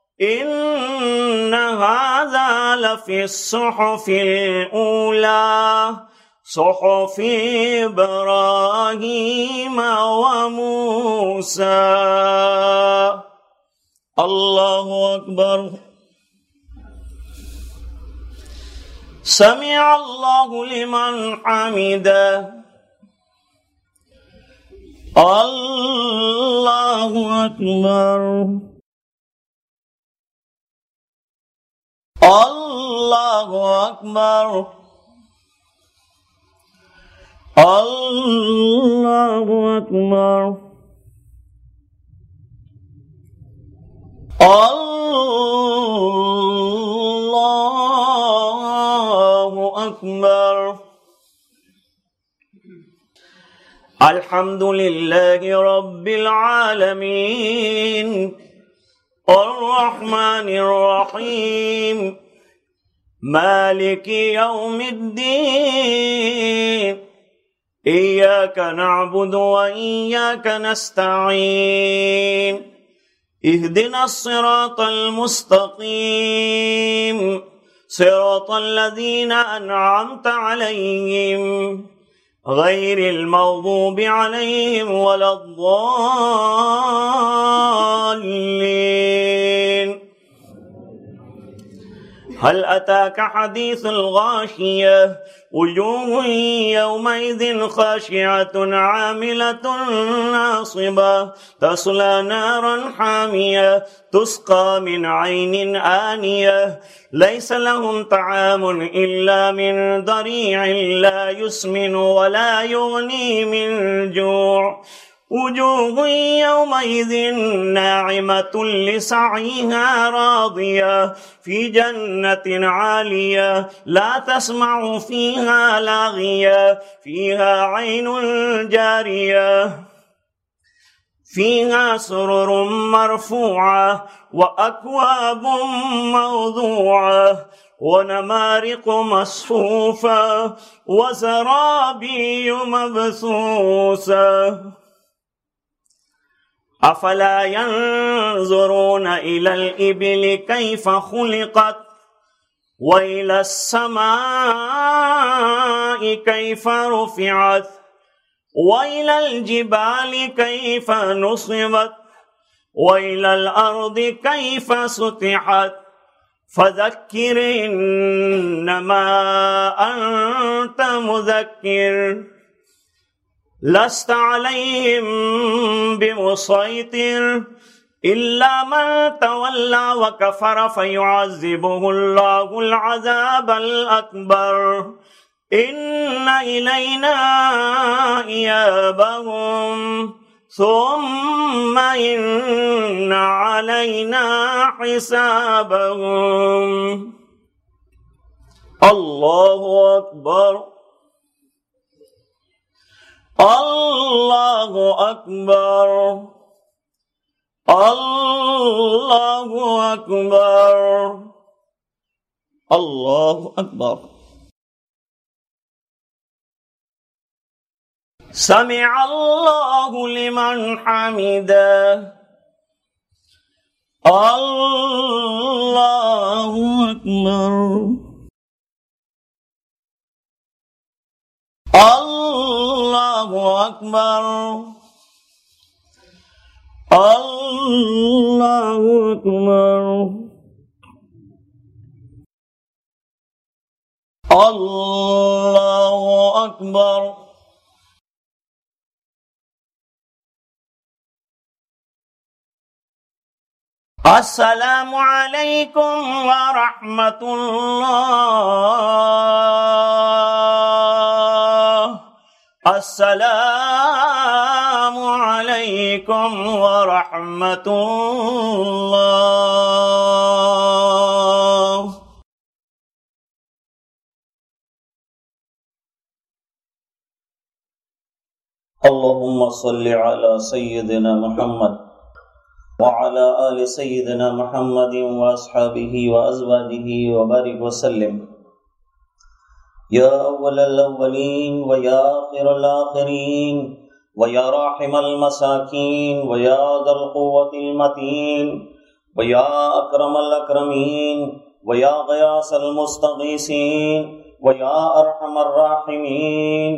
إن هذا لفي الصحف الأولى صحف إبراهيم وموسى. الله أكبر. سمع الله لمن حمده. الله أكبر. الله أكبر. الله أكبر. الله أكبر. الحمد لله رب العالمين الرحمن الرحيم مالك يوم الدين إياك نعبد وإياك نستعين اهدنا الصراط المستقيم صراط الذين أنعمت عليهم غير المغضوب عليهم ولا الضالين. هل أتاك حديث الغاشية وجوه يومئذ خاشعة عاملة ناصبة تصلى نارا حامية تسقى من عين آنية ليس لهم طعام إلا من ضريع لا يسمن ولا يغني من جوع وجوه يومئذ ناعمة لسعيها راضية في جنة عالية لا تسمع فيها لاغية فيها عين جارية فيها سرر مرفوعة وأكواب موضوعة ونمارق مصفوفة وزرابي مبثوثة أفلا ينظرون إلى الإبل كيف خلقت وإلى السماء كيف رفعت وإلى الجبال كيف نصبت وإلى الأرض كيف سطحت فذكر إنما أنت مذكر لست عليهم بمسيطر إلا من تولى وكفر فيعذبه الله العذاب الأكبر إن إلينا إيابهم ثم إن علينا حسابهم. الله أكبر الله أكبر الله أكبر الله أكبر. سمع الله لمن حمده. الله أكبر الله أكبر الله أكبر الله أكبر. السلام عليكم ورحمة الله. السلام عليكم ورحمة الله. اللهم صل على سيدنا محمد وعلى آل سيدنا محمد وأصحابه وأزواجه وبارك وسلم. يا أول الأولين ويا آخر الآخرين ويا راحم المساكين ويا ذا القوة المتين ويا أكرم الأكرمين ويا غياث المستغيثين ويا أرحم الراحمين.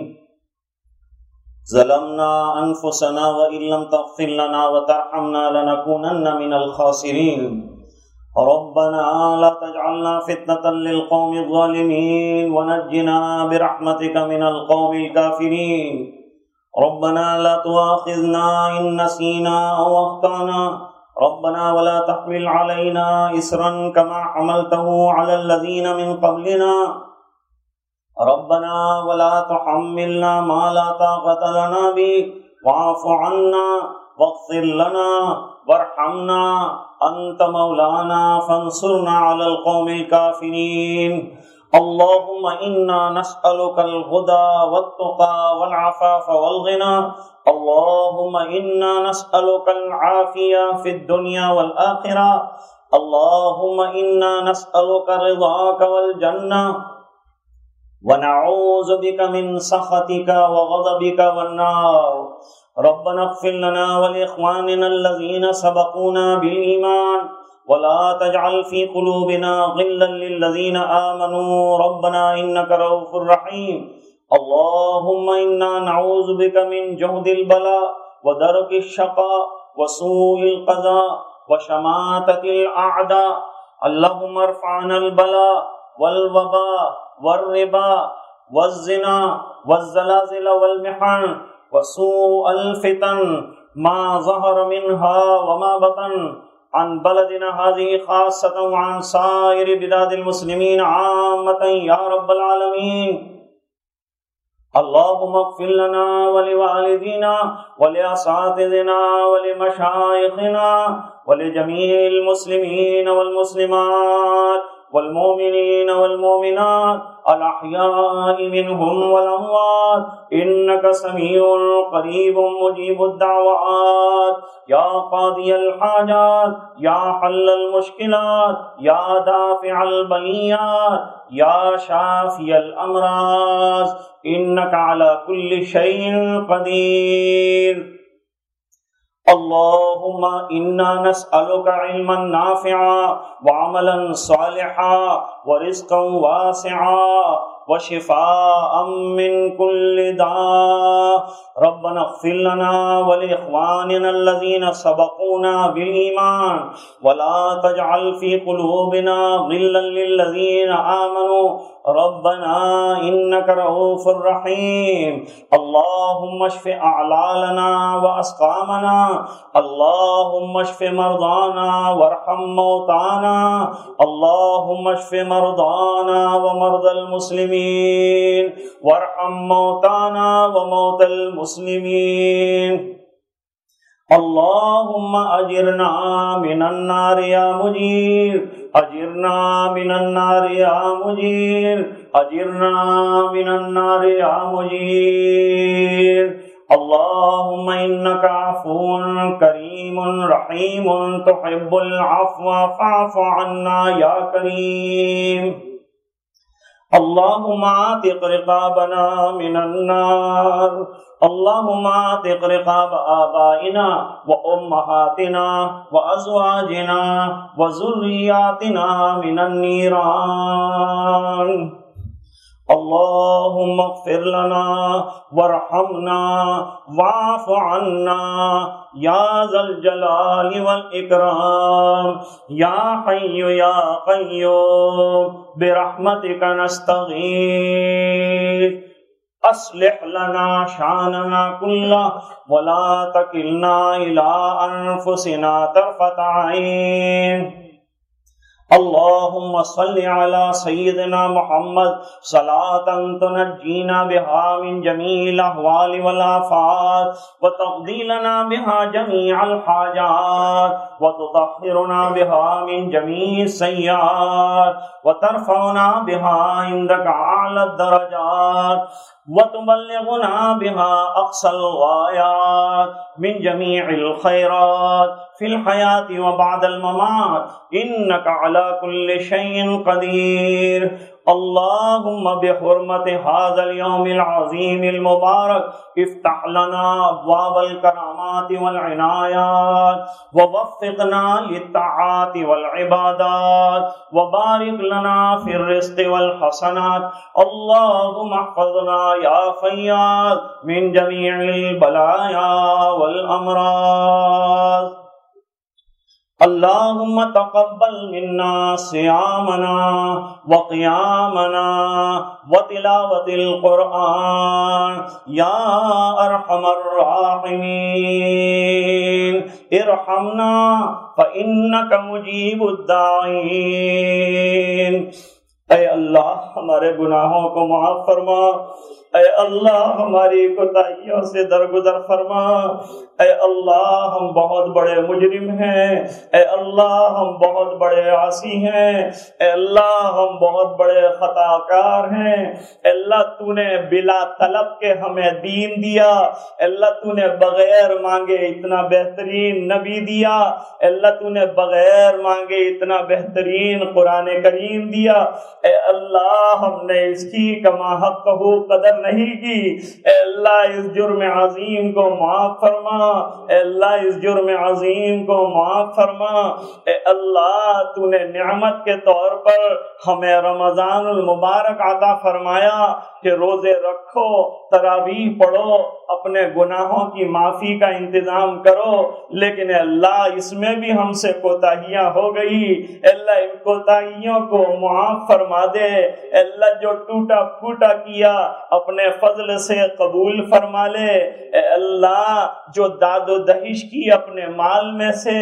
ظلمنا أنفسنا وإن لم تغفر لنا وترحمنا لنكونن من الخاسرين. ربنا لا تجعلنا فتنة للقوم الظالمين ونجنا برحمتك من القوم الكافرين. ربنا لا تؤاخذنا إن نسينا أو أخطأنا. ربنا ولا تحمل علينا إصرا كما حملته على الذين من قبلنا. ربنا ولا تحملنا ما لا طاقة لنا به واعف عنا واغفر لنا وارحمنا أنت مولانا فانصرنا على القوم الكافرين. اللهم إنا نسألك الهدى والتقى والعفاف والغنى. اللهم إنا نسألك العافية في الدنيا والآخرة. اللهم إنا نسألك رضاك والجنة ونعوذ بك من سخطك وغضبك والنار. ربنا اغفر لنا ولإخواننا الذين سبقونا بالإيمان ولا تجعل في قلوبنا غلا للذين آمنوا ربنا إنك رؤوف رحيم. اللهم إنا نعوذ بك من جهد البلاء ودرك الشقاء وسوء القضاء وشماتة الأعداء. اللهم ارفع عنا البلاء والوباء والربا والزنا والزلازل والمحن وسوء الفتن ما ظهر منها وما بطن عن بلدنا هذه خاصة وعن سائر بلاد المسلمين عامة يا رب العالمين. اللهم اغفر لنا ولوالدينا ولأساتذتنا ولمشايخنا ولجميع المسلمين والمسلمات والمؤمنين والمؤمنات الأحياء منهم والأموات إنك سميع قريب مجيب الدعوات يا قاضي الحاجات يا حل المشكلات يا دافع البليات يا شافي الأمراض إنك على كل شيء قدير. اللهم إنا نسألك علما نافعا وعملا صالحا ورزقا واسعا وشفاء من كل داء. ربنا اغفر لنا ولإخواننا الذين سبقونا بالإيمان ولا تجعل في قلوبنا غلا للذين آمنوا ربنا إنك رؤوف رحيم. اللهم اشف أعلالنا وأسقامنا، اللهم اشف مرضانا وارحم موتانا، اللهم اشف مرضانا ومرضى المسلمين وارحم موتانا وموتى المسلمين. اللهم أجرنا من النار يا مجير، أجرنا من النار يا مجير، أجرنا من النار يا مجير. اللهم إنك عفو كريم رحيم تحب العفو فاعف عنا يا كريم. اللهم اعتق رقابنا من النار، اللهم اعتق رقاب آبائنا وأمهاتنا وأزواجنا وذرياتنا من النيران. اللهم اغفر لنا وارحمنا واعف عنا یا ذا الجلال والإکرام یا حی یا قیوم برحمتک نستغیث اصلح لنا شاننا كله ولا تکلنا الى انفسنا طرفة عین. اللهم صل على سيدنا محمد صلاة تنجينا بها من جميع الأهوال والآفات وتقضي لنا بها جميع الحاجات وتطهرنا بها من جميع السيئات وترفعنا بها عندك أعلى الدرجات وتبلغنا بها أقصى الغايات من جميع الخيرات في الحياة وبعد الممات إنك على كل شيء قدير. اللهم بحرمة هذا اليوم العظيم المبارك افتح لنا أبواب الكرامات والعنايات ووفقنا للطاعات والعبادات وبارك لنا في الرزق والحسنات. اللهم احفظنا يا فياض من جميع البلايا والأمراض. اللهم تقبل منا صيامنا وقيامنا وتلاوة القرآن يا أرحم الراحمين. ارحمنا فإنك مجيب الداعين. اے اللہ ہمارے گناہوں کو معاف فرما، اے اللہ ہماری کوتاہیوں سے درگزر فرما، اے اللہ ہم بہت بڑے مجرم ہیں، اے اللہ ہم بہت بڑے عاصی ہیں، اے اللہ ہم بہت بڑے خطا کار ہیں. اے اللہ تو نے بلا طلب کے ہمیں دین دیا، اے اللہ تو نے بغیر مانگے اتنا بہترین نبی دیا، اے اللہ تو نے بغیر مانگے اتنا بہترین قرآن کریم دیا. اے اللہ ہم نے اس کی کما حق قدر نہیں کی، اے اللہ اس جرم عظیم کو معاف فرما، اے اللہ اس جرم عظیم کو معاف فرما. اے اللہ تو نے نعمت کے طور پر ہمیں رمضان المبارک عطا فرمایا کہ روزے رکھو، تراویح پڑھو، اپنے گناہوں کی معافی کا انتظام کرو، لیکن اے اللہ اس میں بھی ہم سے کوتاہیاں ہو گئی، اے اللہ ان کوتاہیوں کو معاف فرما دے، اے اللہ جو ٹوٹا پھوٹا کیا اپنے فضل سے قبول فرما لے، اے اللہ جو داد و دہش کی اپنے مال میں سے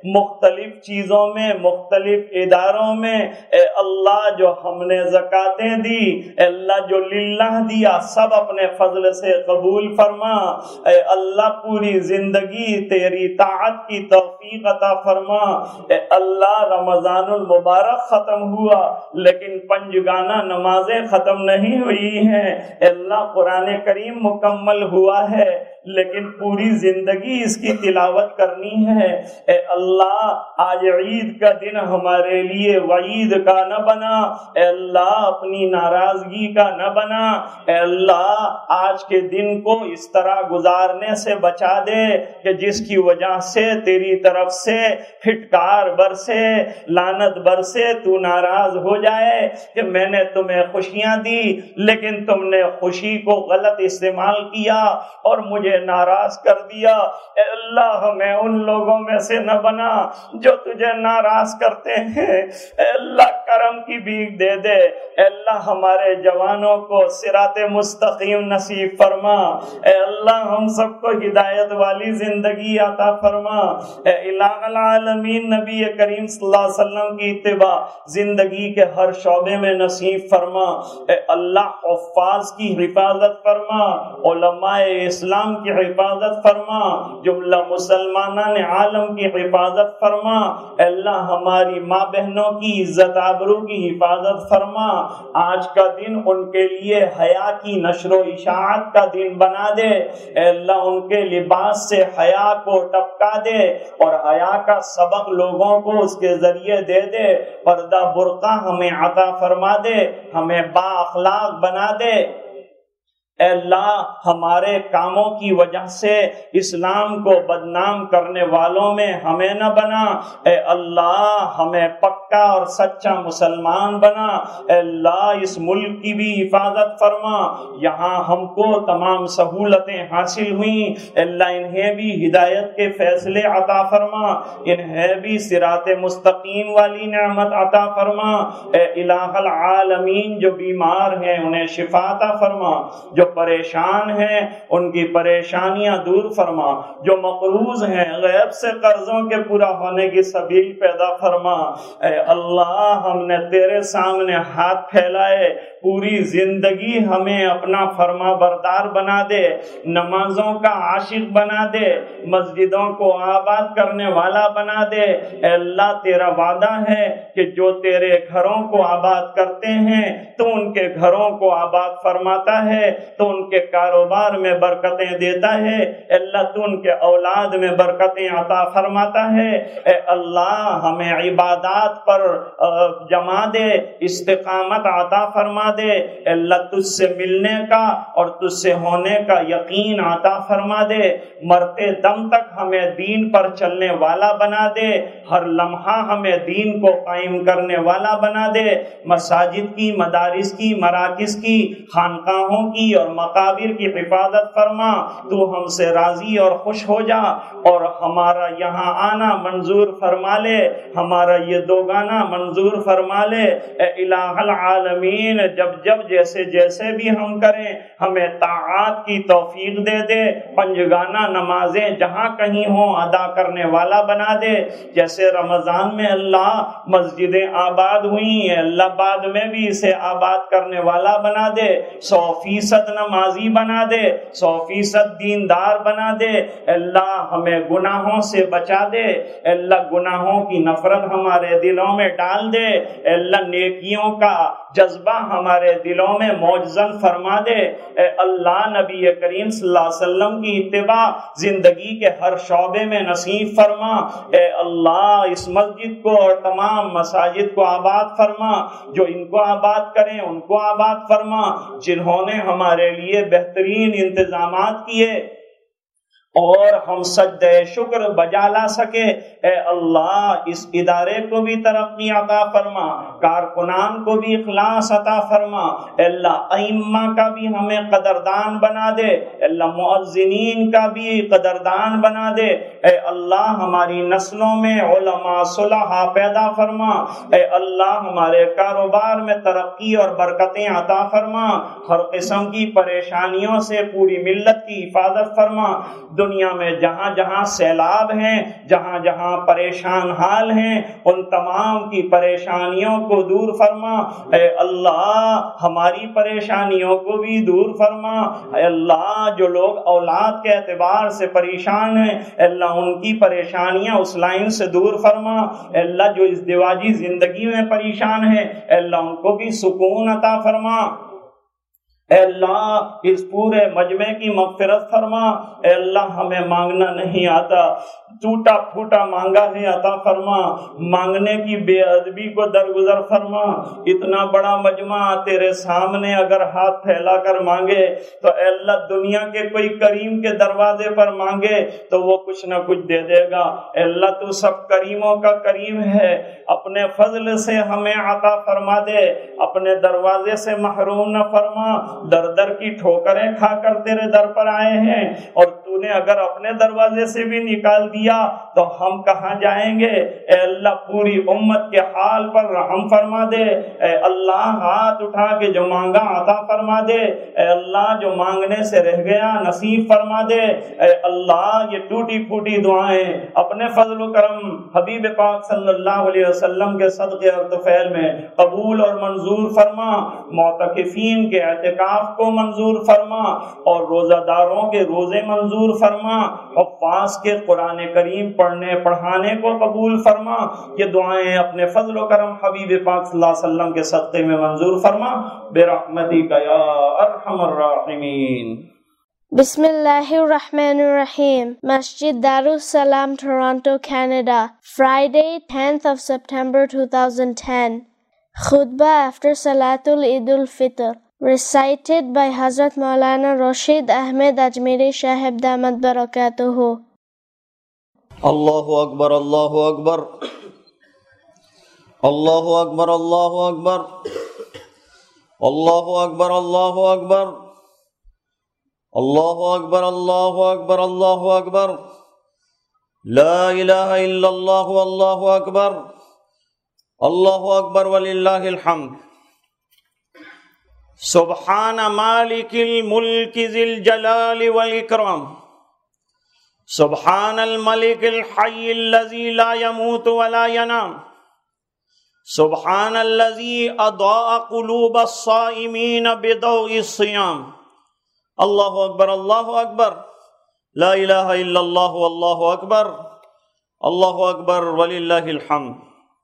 مختلف چیزوں میں، مختلف اداروں میں، اے اللہ جو ہم نے زکاتیں دی، اے اللہ جو للہ دیا، سب اپنے فضل سے قبول فرما، اے اللہ پوری زندگی تیری طاعت کی توفیق عطا فرما، اے اللہ رمضان المبارک ختم ہوا لیکن پنجگانہ نمازیں ختم نہیں ہوئی ہیں، اے اللہ قرآن کریم مکمل ہوا ہے لیکن پوری زندگی اس کی تلاوت کرنی ہے، اے اللہ آج عید کا دن ہمارے لیے وعید کا نہ بنا، اے اللہ اپنی ناراضگی کا نہ بنا، اے اللہ آج کے دن کو اس طرح گزارنے سے بچا دے کہ جس کی وجہ سے تیری طرف سے پھٹکار برسے، لعنت برسے، تو ناراض ہو جائے کہ میں نے تمہیں خوشیاں دی لیکن تم نے خوشی کو غلط استعمال کیا اور مجھے ناراض کر دیا، اے اللہ ہمیں ان لوگوں میں سے نہ بنا جو تجھے ناراض کرتے ہیں، اے اللہ کرم کی بھیک دے دے، اے اللہ ہمارے جوانوں کو صراط مستقیم نصیب فرما، اے اللہ ہم سب کو ہدایت والی زندگی عطا فرما، اے الہ العالمین نبی کریم صلی اللہ علیہ وسلم کی اتباع زندگی کے ہر شعبے میں نصیب فرما، اے اللہ حفاظ کی حفاظت فرما، علماء اسلام کی حفاظت فرما، جملہ مسلمانان عالم کی حفاظت فرما، اے اللہ ہماری ماں بہنوں کی عزت آبرو کی حفاظت فرما، آج کا دن ان کے لیے حیا کی نشر و اشاعت کا دن بنا دے، اے اللہ ان کے لباس سے حیا کو ٹپکا دے اور حیا کا سبق لوگوں کو اس کے ذریعے دے دے، پردہ برقع ہمیں عطا فرما دے، ہمیں با اخلاق بنا دے، اے اللہ ہمارے کاموں کی وجہ سے اسلام کو بدنام کرنے والوں میں ہمیں نہ بنا، اے اللہ ہمیں پکا اور سچا مسلمان بنا، اے اللہ اس ملک کی بھی حفاظت فرما، یہاں ہم کو تمام سہولتیں حاصل ہوئیں، اے اللہ انہیں بھی ہدایت کے فیصلے عطا فرما، انہیں بھی صراط مستقیم والی نعمت عطا فرما، اے الہ العالمین جو بیمار ہیں انہیں شفا عطا فرما، جو پریشان ہیں ان کی پریشانیاں دور فرما، جو مقروض ہیں غیب سے قرضوں کے پورا ہونے کی سبیل پیدا فرما، اے اللہ ہم نے تیرے سامنے ہاتھ پھیلائے، پوری زندگی ہمیں اپنا فرما بردار بنا دے، نمازوں کا عاشق بنا دے، مسجدوں کو آباد کرنے والا بنا دے، اے اللہ تیرا وعدہ ہے کہ جو تیرے گھروں کو آباد کرتے ہیں تو ان کے گھروں کو آباد فرماتا ہے، تو ان کے کاروبار میں برکتیں دیتا ہے، اے اللہ تو ان کے اولاد میں برکتیں عطا فرماتا ہے، اے اللہ ہمیں عبادات پر جما دے، استقامت عطا فرما دے، اے اللہ تجھ سے ملنے کا اور تجھ سے ہونے کا یقین عطا فرما دے، مرتے دم تک ہمیں دین پر چلنے والا بنا دے، ہر لمحہ ہمیں دین کو قائم کرنے والا بنا دے، مساجد کی، مدارس کی، مراکز کی، خانقاہوں کی اور مقابر کی حفاظت فرما، تو ہم سے راضی اور خوش ہو جا اور ہمارا یہاں آنا منظور فرما لے، ہمارا یہ دوگانا منظور فرما لے، اے الہ العالمین جب جب جیسے جیسے بھی ہم کریں ہمیں طاعات کی توفیق دے دے، پنجگانہ نمازیں جہاں کہیں ہوں ادا کرنے والا بنا دے، جیسے رمضان میں اللہ مسجدیں آباد ہوئیں، اللہ بعد میں بھی اسے آباد کرنے والا بنا دے، سو فیصد نمازی بنا دے، سو فیصد دیندار بنا دے، اللہ ہمیں گناہوں سے بچا دے، اللہ گناہوں کی نفرت ہمارے دلوں میں ڈال دے، اللہ نیکیوں کا جذبہ ہمارے دلوں میں موجزن فرما دے، اے اللہ نبی کریم صلی اللہ علیہ وسلم کی اتباع زندگی کے ہر شعبے میں نصیب فرما، اے اللہ اس مسجد کو اور تمام مساجد کو آباد فرما، جو ان کو آباد کریں ان کو آباد فرما، جنہوں نے ہمارے لیے بہترین انتظامات کیے اور ہم سجدہ شکر بجا لا سکے. اے اللہ اس ادارے کو بھی ترقی عطا فرما, کارکنان کو بھی اخلاص عطا فرما. اے اللہ ائمہ کا بھی ہمیں قدردان بنا دے. اے اللہ مؤذنین کا بھی قدردان بنا دے. اے اللہ ہماری نسلوں میں علماء صلحاء پیدا فرما. اے اللہ ہمارے کاروبار میں ترقی اور برکتیں عطا فرما. ہر قسم کی پریشانیوں سے پوری ملت کی حفاظت فرما. دنیا میں جہاں جہاں سیلاب ہیں, جہاں جہاں پریشان حال ہیں, ان تمام کی پریشانیوں کو دور فرما. اے اللہ ہماری پریشانیوں کو بھی دور فرما. اے اللہ جو لوگ اولاد کے اعتبار سے پریشان ہیں, اے اللہ ان کی پریشانیاں اس لائن سے دور فرما. اے اللہ جو ازدواجی زندگی میں پریشان ہیں, اے اللہ ان کو بھی سکون عطا فرما. اے اللہ اس پورے مجمع کی مغفرت فرما. اے اللہ ہمیں مانگنا نہیں آتا, ٹوٹا پھوٹا مانگا ہے عطا فرما. مانگنے کی بے ادبی کو درگزر فرما. اتنا بڑا مجمع تیرے سامنے اگر ہاتھ پھیلا کر مانگے تو اے اللہ دنیا کے کوئی کریم کے دروازے پر مانگے تو وہ کچھ نہ کچھ دے دے گا. اے اللہ تو سب کریموں کا کریم ہے, اپنے فضل سے ہمیں عطا فرما دے, اپنے دروازے سے محروم نہ فرما. در در کی ٹھوکریں کھا کر تیرے در پر آئے ہیں, اور تو نے اگر اپنے دروازے سے بھی نکال دیا تو ہم کہاں جائیں گے. اے اللہ پوری امت کے حال پر رحم فرما دے. اے اللہ ہاتھ اٹھا کے جو مانگا عطا فرما دے. اے اللہ جو مانگنے سے رہ گیا نصیب فرما دے. اے اللہ یہ ٹوٹی پھوٹی دعائیں اپنے فضل و کرم حبیب پاک صلی اللہ علیہ وسلم کے صدقے اور طفیل میں قبول اور منظور فرما. معتکفین کے اعتکاف کو منظور فرما, اور روزہ داروں کے روزے منظور فرما. حفاظ کے قرآن کریم پڑھنے پڑھانے کو قبول فرما. یہ دعائیں اپنے فضل و کرم حبیب پاک صلی اللہ علیہ وسلم کے صدقے میں منظور فرما برحمتک یا ارحم الراحمین. بسم اللہ الرحمن الرحیم. مسجد دارالسلام, Toronto, Canada. Friday, tenth of September twenty ten. Khutbah after Salatul Eid al-Fitr. Recited by Hazrat Maulana Rashid Ahmed Ajmeri Shahib Damat Barakatuhu. Allahu Akbar, Allahu Akbar, Allahu Akbar, Allahu Akbar, Allahu Akbar, Allahu Akbar, Allahu Akbar, Allahu Akbar, Allahu Akbar, La ilaha illallah, Allahu Akbar, Allahu Akbar walillahil hamd. سبحان مالک الملک ذی الجلال والاکرام. سبحان الملک الحی الذی لا يموت ولا ینام. سبحان الذی اضاء قلوب الصائمین بضوء الصیام. اللہ اکبر, اللہ اکبر, لا الہ الا اللہ, واللہ اکبر, اللہ اکبر وللہ الحمد.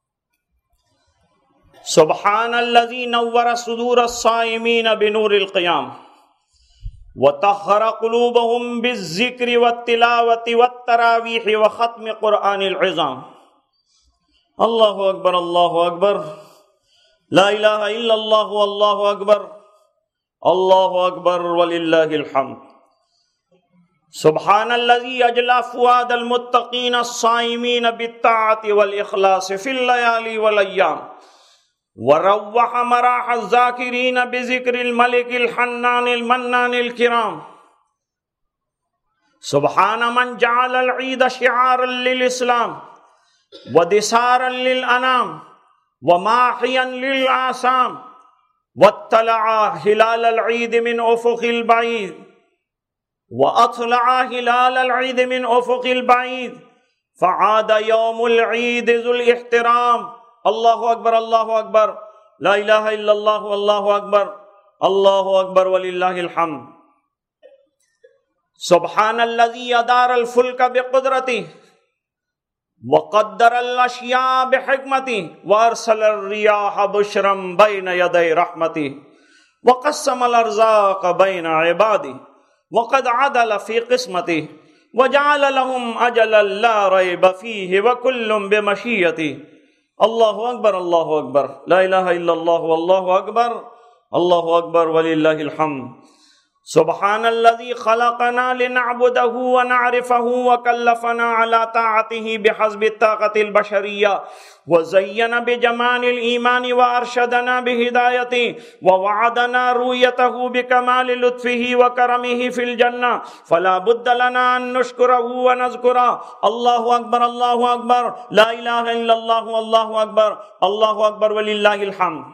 سبحان الذی نور صدور الصائمین بنور القیام وطہر قلوبهم بالذکر والتلاوة والتراویح وختم قرآن العظام. اللہ اکبر, اللہ اکبر, لا الہ الا اللہ, واللہ اکبر, اللہ اکبر وللہ الحمد. سبحان الذی اجلی فؤاد المتقین الصائمین بالطاعة والاخلاص فی اللیالی والایام وروح مراح الذاکرین بذکر الملک الحنان المنان الکرام. سبحان من جعل العید شعارا للاسلام ودسارا للانام وماحیا للآثام واطلع ہلال العید من افق البعید واطلع ہلال العید من افق البعید فعاد یوم العید ذو الاحترام. اللہ اکبر, اللہ اکبر, لا الہ الا اللہ, واللہ اکبر, اللہ اکبر وللہ الحمد. سبحان الذی ادار الفلک بقدرتہ وقدر الاشیاء بحکمتہ وارسل الریاح بشرا بین یدی رحمتہ وقسم الارزاق بین عبادہ وقد عدل فی قسمتہ وجعل لهم اجلا لا ریب فیہ وکل بمشیتہ. اللہ اکبر, اللہ اکبر, لا الہ الا اللہ, واللہ اکبر, اللہ اکبر وللہ الحمد. سبحان الذي خلقنا لنعبده ونعرفه وكلفنا على طاعته بحسب الطاقة البشرية وزين بجمال الإيمان وأرشدنا بهدايته ووعدنا رؤيته بكمال لطفه وكرمه في الجنة فلا بد لنا أن نشكره ونذكره. الله أكبر الله أكبر لا إله إلا الله والله أكبر الله أكبر ولله الحمد.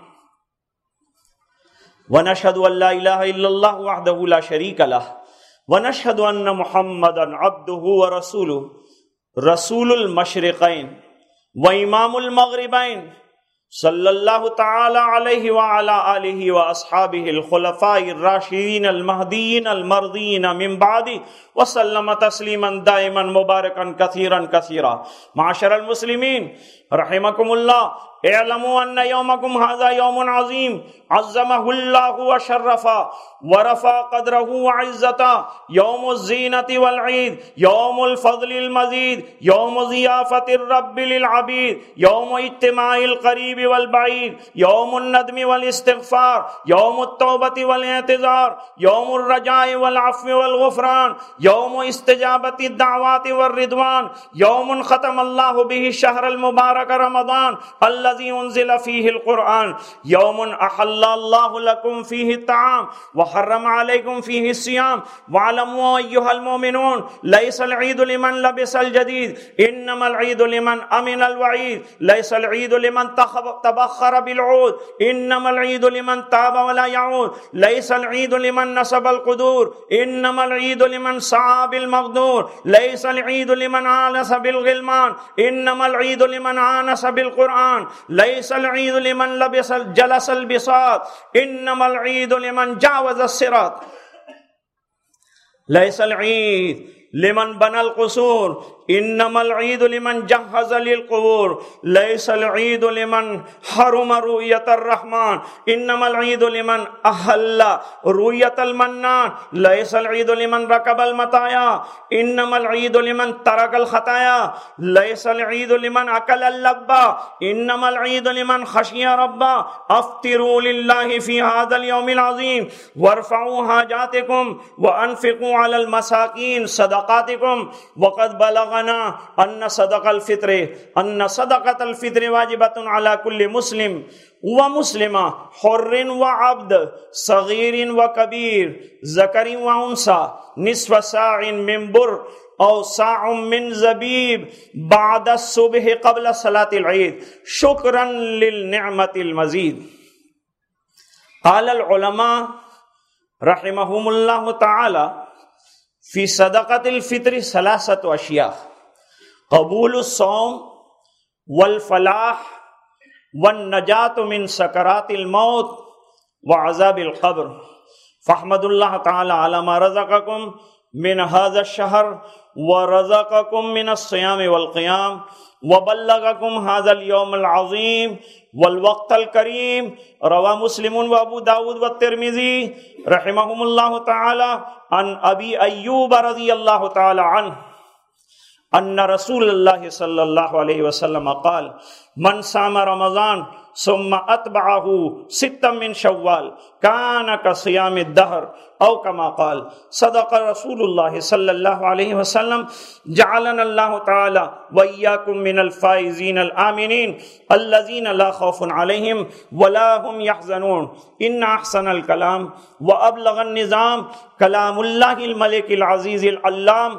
ونشهد ان لا الہ الا اللہ وحدہ لا شریک لہ ونشهد ان محمدا عبده ورسوله رسول المشرقین وامام المغربین صلی اللہ تعالی علیہ وعلی آلہ واصحابہ الخلفاء الراشدین المہدیین المرضین من بعد وسلم تسلیما دائما مبارکا کثیرا کثیرا. معاشر المسلمین رحمکم اللہ، اعلموا ان یومکم هذا یوم عظیم عظمہ اللہ وشرفہ ورفع قدرہ وعزتہ، یوم الزینة والعید، یوم الفضل المزید، یوم ضیافت الرب للعبید، یوم اجتماع القریب والبعید، یوم الندم والاستغفار، یوم التوبۃ والاعتذار، یوم الرجاء والعفو والغفران، یوم استجابت الدعوات والرضوان، یوم ختم اللہ به الشہر المبارک رمضان الذي انزل فيه القرآن، یوم احل اللہ لکم فیہ الطعام وحرم علیکم فیہ الصیام. واعلموا ایھا المؤمنون لیس العید لمن لبس الجدید انما العید لمن امن الوعید، لیس العید لمن تبخر بالعود انما العید لمن تاب ولا يعود، لیس العید لمن نصب القدور انما العید لمن سعى بالمقدور، لیس العید لمن آنس بالغلمان انما العید لمن آنس بالقرآن، لیس العید لمن لبس جلس البساط انما العید لمن جاوز الصراط، لیس العید لمن بنى القصور انما العید لمن جہز للقبور، لیس العید لمن حرم رؤیت الرحمن انما العید لمن احل رؤیت المنان، لیس العید لمن رکب المطایا انما العید لمن ترک الخطایا، لیس العید لمن اکل اللبا انما العید لمن خشی ربا. افطروا للہ فی هذا اليوم العظیم وارفعوا حاجاتکم وانفقوا علی المساکین صدقاتکم. وقد بلغ ان صدق الفطر ان صدقۃ الفطر واجبۃ علی کل مسلم و مسلمہ حر و عبد صغیر و کبیر ذکر و انثی نصف صاع من بر او صاع من زبیب بعد الصبح قبل صلاة العید شکرا للنعمت المزید. قال العلماء رحمهم اللہ تعالی فی صدقۃ الفطر ثلاثۃ اشیاء: قبول الصوم والفلاح والنجات من سکرات الموت وعذاب القبر. فاحمد اللہ تعالی علی ما رزقکم من هذا الشہر ورزقکم من الصیام والقیام وبلغکم هذا اليوم العظیم والوقت الکریم. روا مسلم و ابو داود والترمذی رحمهم اللہ تعالی عن ابی ایوب رضی اللہ تعالی عنہ ان رسول اللہ صلی اللہ علیہ وسلم قال من صام رمضان ثم اتبعه ستا من شوال كان كصيام الدهر او كما قال. صدق رسول اللہ صلی اللہ علیہ وسلم. جعلنا اللہ تعالی وإياكم من الفائزین الآمنین الذين لا خوف عليهم ولا هم يحزنون. ان احسن الكلام وابلغ النظام کلام اللہ الملک العزیز العلام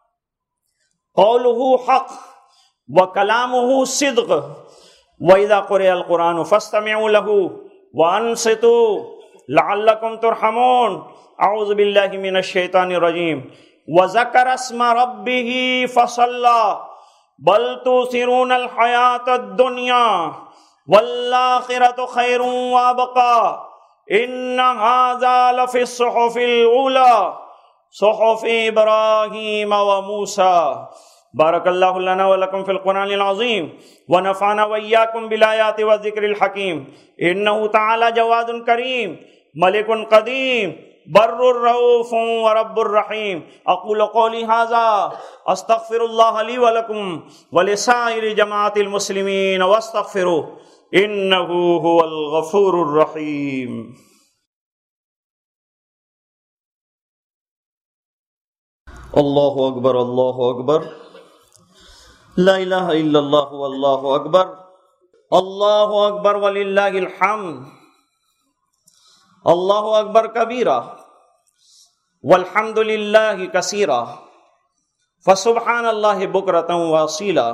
قوله حق وکلامه صدق. وَإِذَا قُرِئَ الْقُرْآنُ فَاسْتَمِعُوا لَهُ وَأَنصِتُوا لَعَلَّكُمْ تُرْحَمُونَ. اعوذ باللہ من الشیطان الرجیم. وَذَكَرَ اسْمَ رَبِّهِ فَصَلَّى بَلْ تُؤْثِرُونَ الْحَيَاةَ الدُّنْيَا وَالْآخِرَةُ خَيْرٌ وَأَبْقَىٰ إِنَّ هَٰذَا لَفِي الصُّحُفِ الْأُولَىٰ صُحُفِ إِبْرَاهِيمَ وَمُوسَىٰ. بارک اللہ لنا ولکم فی القرآن العظیم ونفعنا وإیاکم بالآیات والذکر الحکیم. انہ تعالی جواد کریم ملک قدیم بر الرؤوف ورب الرحیم. اقول قولی ھذا استغفر اللہ لی ولکم ولسائر جماعت المسلمین واستغفروہ انہ هو الغفور الرحیم. اللہ اکبر اللہ اکبر، لا الہ الا اللہ واللہ اکبر، اللہ اکبر وللہ الحمد، اللہ اکبر کبیرہ والحمد للہ کثیرہ فسبحان اللہ بکرۃ واصیلا۔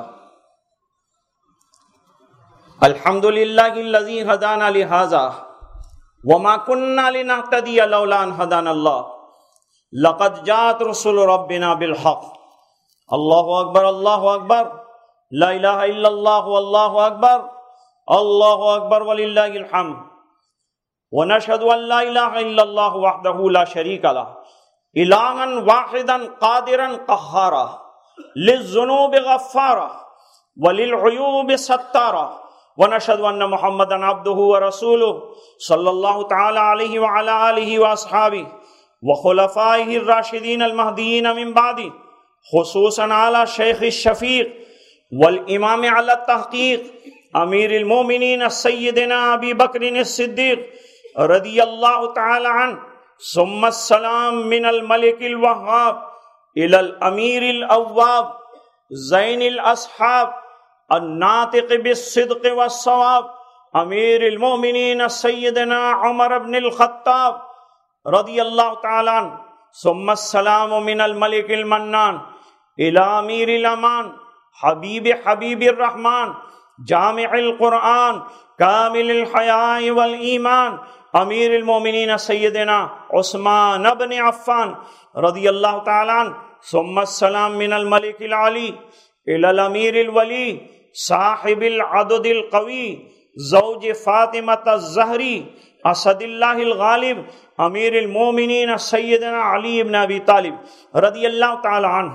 الحمد للہ الذی ہدانا لہذا وما كنا لنهتدی لولا ان ہدانا اللہ لقد جاءت رسل ربنا بالحق۔ اللہ اکبر اللہ اکبر، لا الہ الا اللہ واللہ اکبر، اللہ اکبر وللہ الحمد، ونشهد ان لا الہ الا اللہ وحدہ لا شریک لہ الہا واحدا قادرا قہارا للذنوب غفارا وللعیوب ستارا، ونشهد ان محمدا عبدہ ورسولہ صلی اللہ تعالی علیہ وعلی آلہ واصحابہ وخلفائہ الراشدین المہدیین من بعدہ، خصوصاً علی شیخ الشفیق والامام علی التحقیق امیر المومنین سیدنا ابی بکر الصدیق رضی اللہ تعالی عنہ، ثم السلام من الملک الوہاب الی الامیر الاواب زین الاصحاب الناطق بالصدق والصواب امیر المومنین سیدنا عمر بن الخطاب رضی اللہ تعالی عنہ، ثم السلام من الملک المنان الی امیر الامان حبیب حبیب الرحمن جامع القرآن کامل الحیاء والایمان امیر المومنین سیدنا عثمان بن عفان رضی اللہ تعالی عنہ، ثم السلام من الملک العلی الی الامیر الولی صاحب العدد القوی زوج فاطمۃ الزہری اسد اللہ الغالب امیر المومنین سیدنا علی بن ابی طالب رضی اللہ تعالی عنہ،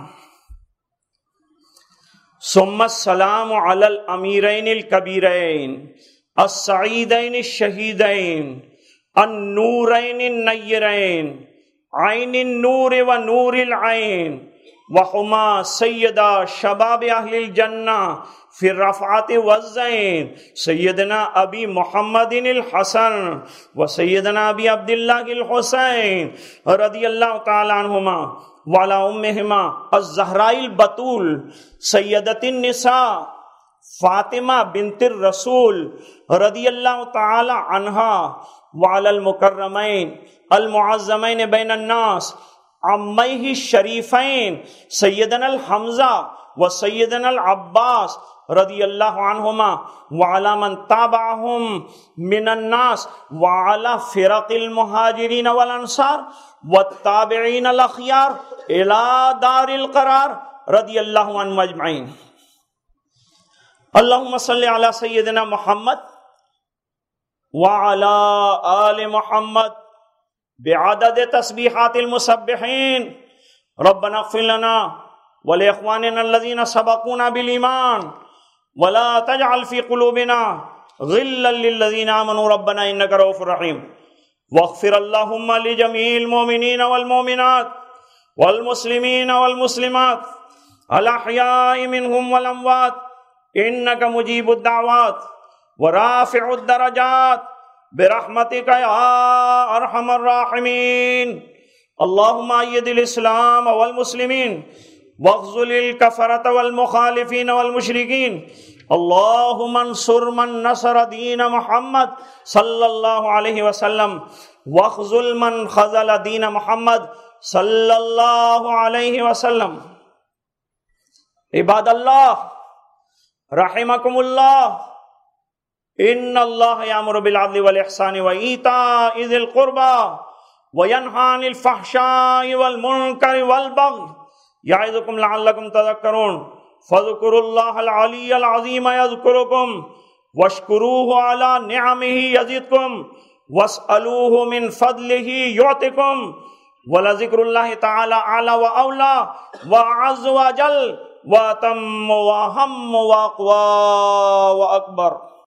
ثم السلام علی الامیرین الکبیرین السعیدین الشہیدین النورین النیرین عین النور و نور العین وہما سیدہ شباب اہل الجنہ فی الرفعت والزین سیدنا ابی محمد الحسن و سیدنا ابی عبداللہ الحسین رضی اللہ تعالی عنہما وعلی امہما الزہراء البتول سیدۃ النساء فاطمہ بنت الرسول رضی اللہ تعالی عنہا وعلی المکرمین المعظمین بین الناس عمیہ الشریفین سیدنا الحمزہ و سیدنا العباس رضی اللہ عنہما وعلی من تابعہم من الناس وعلی فرق المہاجرین والانصار والتابعین الاخیار الى دار القرار رضی اللہ عنہم اجمعین۔ اللہم صلی علی سیدنا محمد وعلی آل محمد بعدد تسبیحات المسبحین، ربنا اغفر لنا ولإخواننا الذين سبقونا بالإيمان ولا تجعل في قلوبنا غلا للذين آمنوا ربنا إنك رؤوف رحيم، واغفر اللهم لجميع المؤمنين والمؤمنات والمسلمين والمسلمات الأحياء منهم والأموات إنك مجيب الدعوات ورافع الدرجات برحمتك يا أرحم الراحمين۔ اللهم أيد الإسلام والمسلمين واخذل الكفرة والمخالفين والمشركين، اللهم انصر من نصر دين محمد صلى الله عليه وسلم واخذل من خذل دين محمد صلى الله عليه وسلم۔ عباد الله رحمكم الله، ان اللہ یامر بالعدل والاحسان وایتاء ذی القربى وینہی عن الفحشاء والمنکر والبغی یعظکم لعلکم تذکرون، فاذکروا اللہ العلی العظیم یذکرکم واشکروہ علی نعمہ یزدکم واسألوہ من فضلہ یعطکم، ولذکر اللہ تعالی اعلی واولی واعز وجل واتم واہم واقوی واکبر۔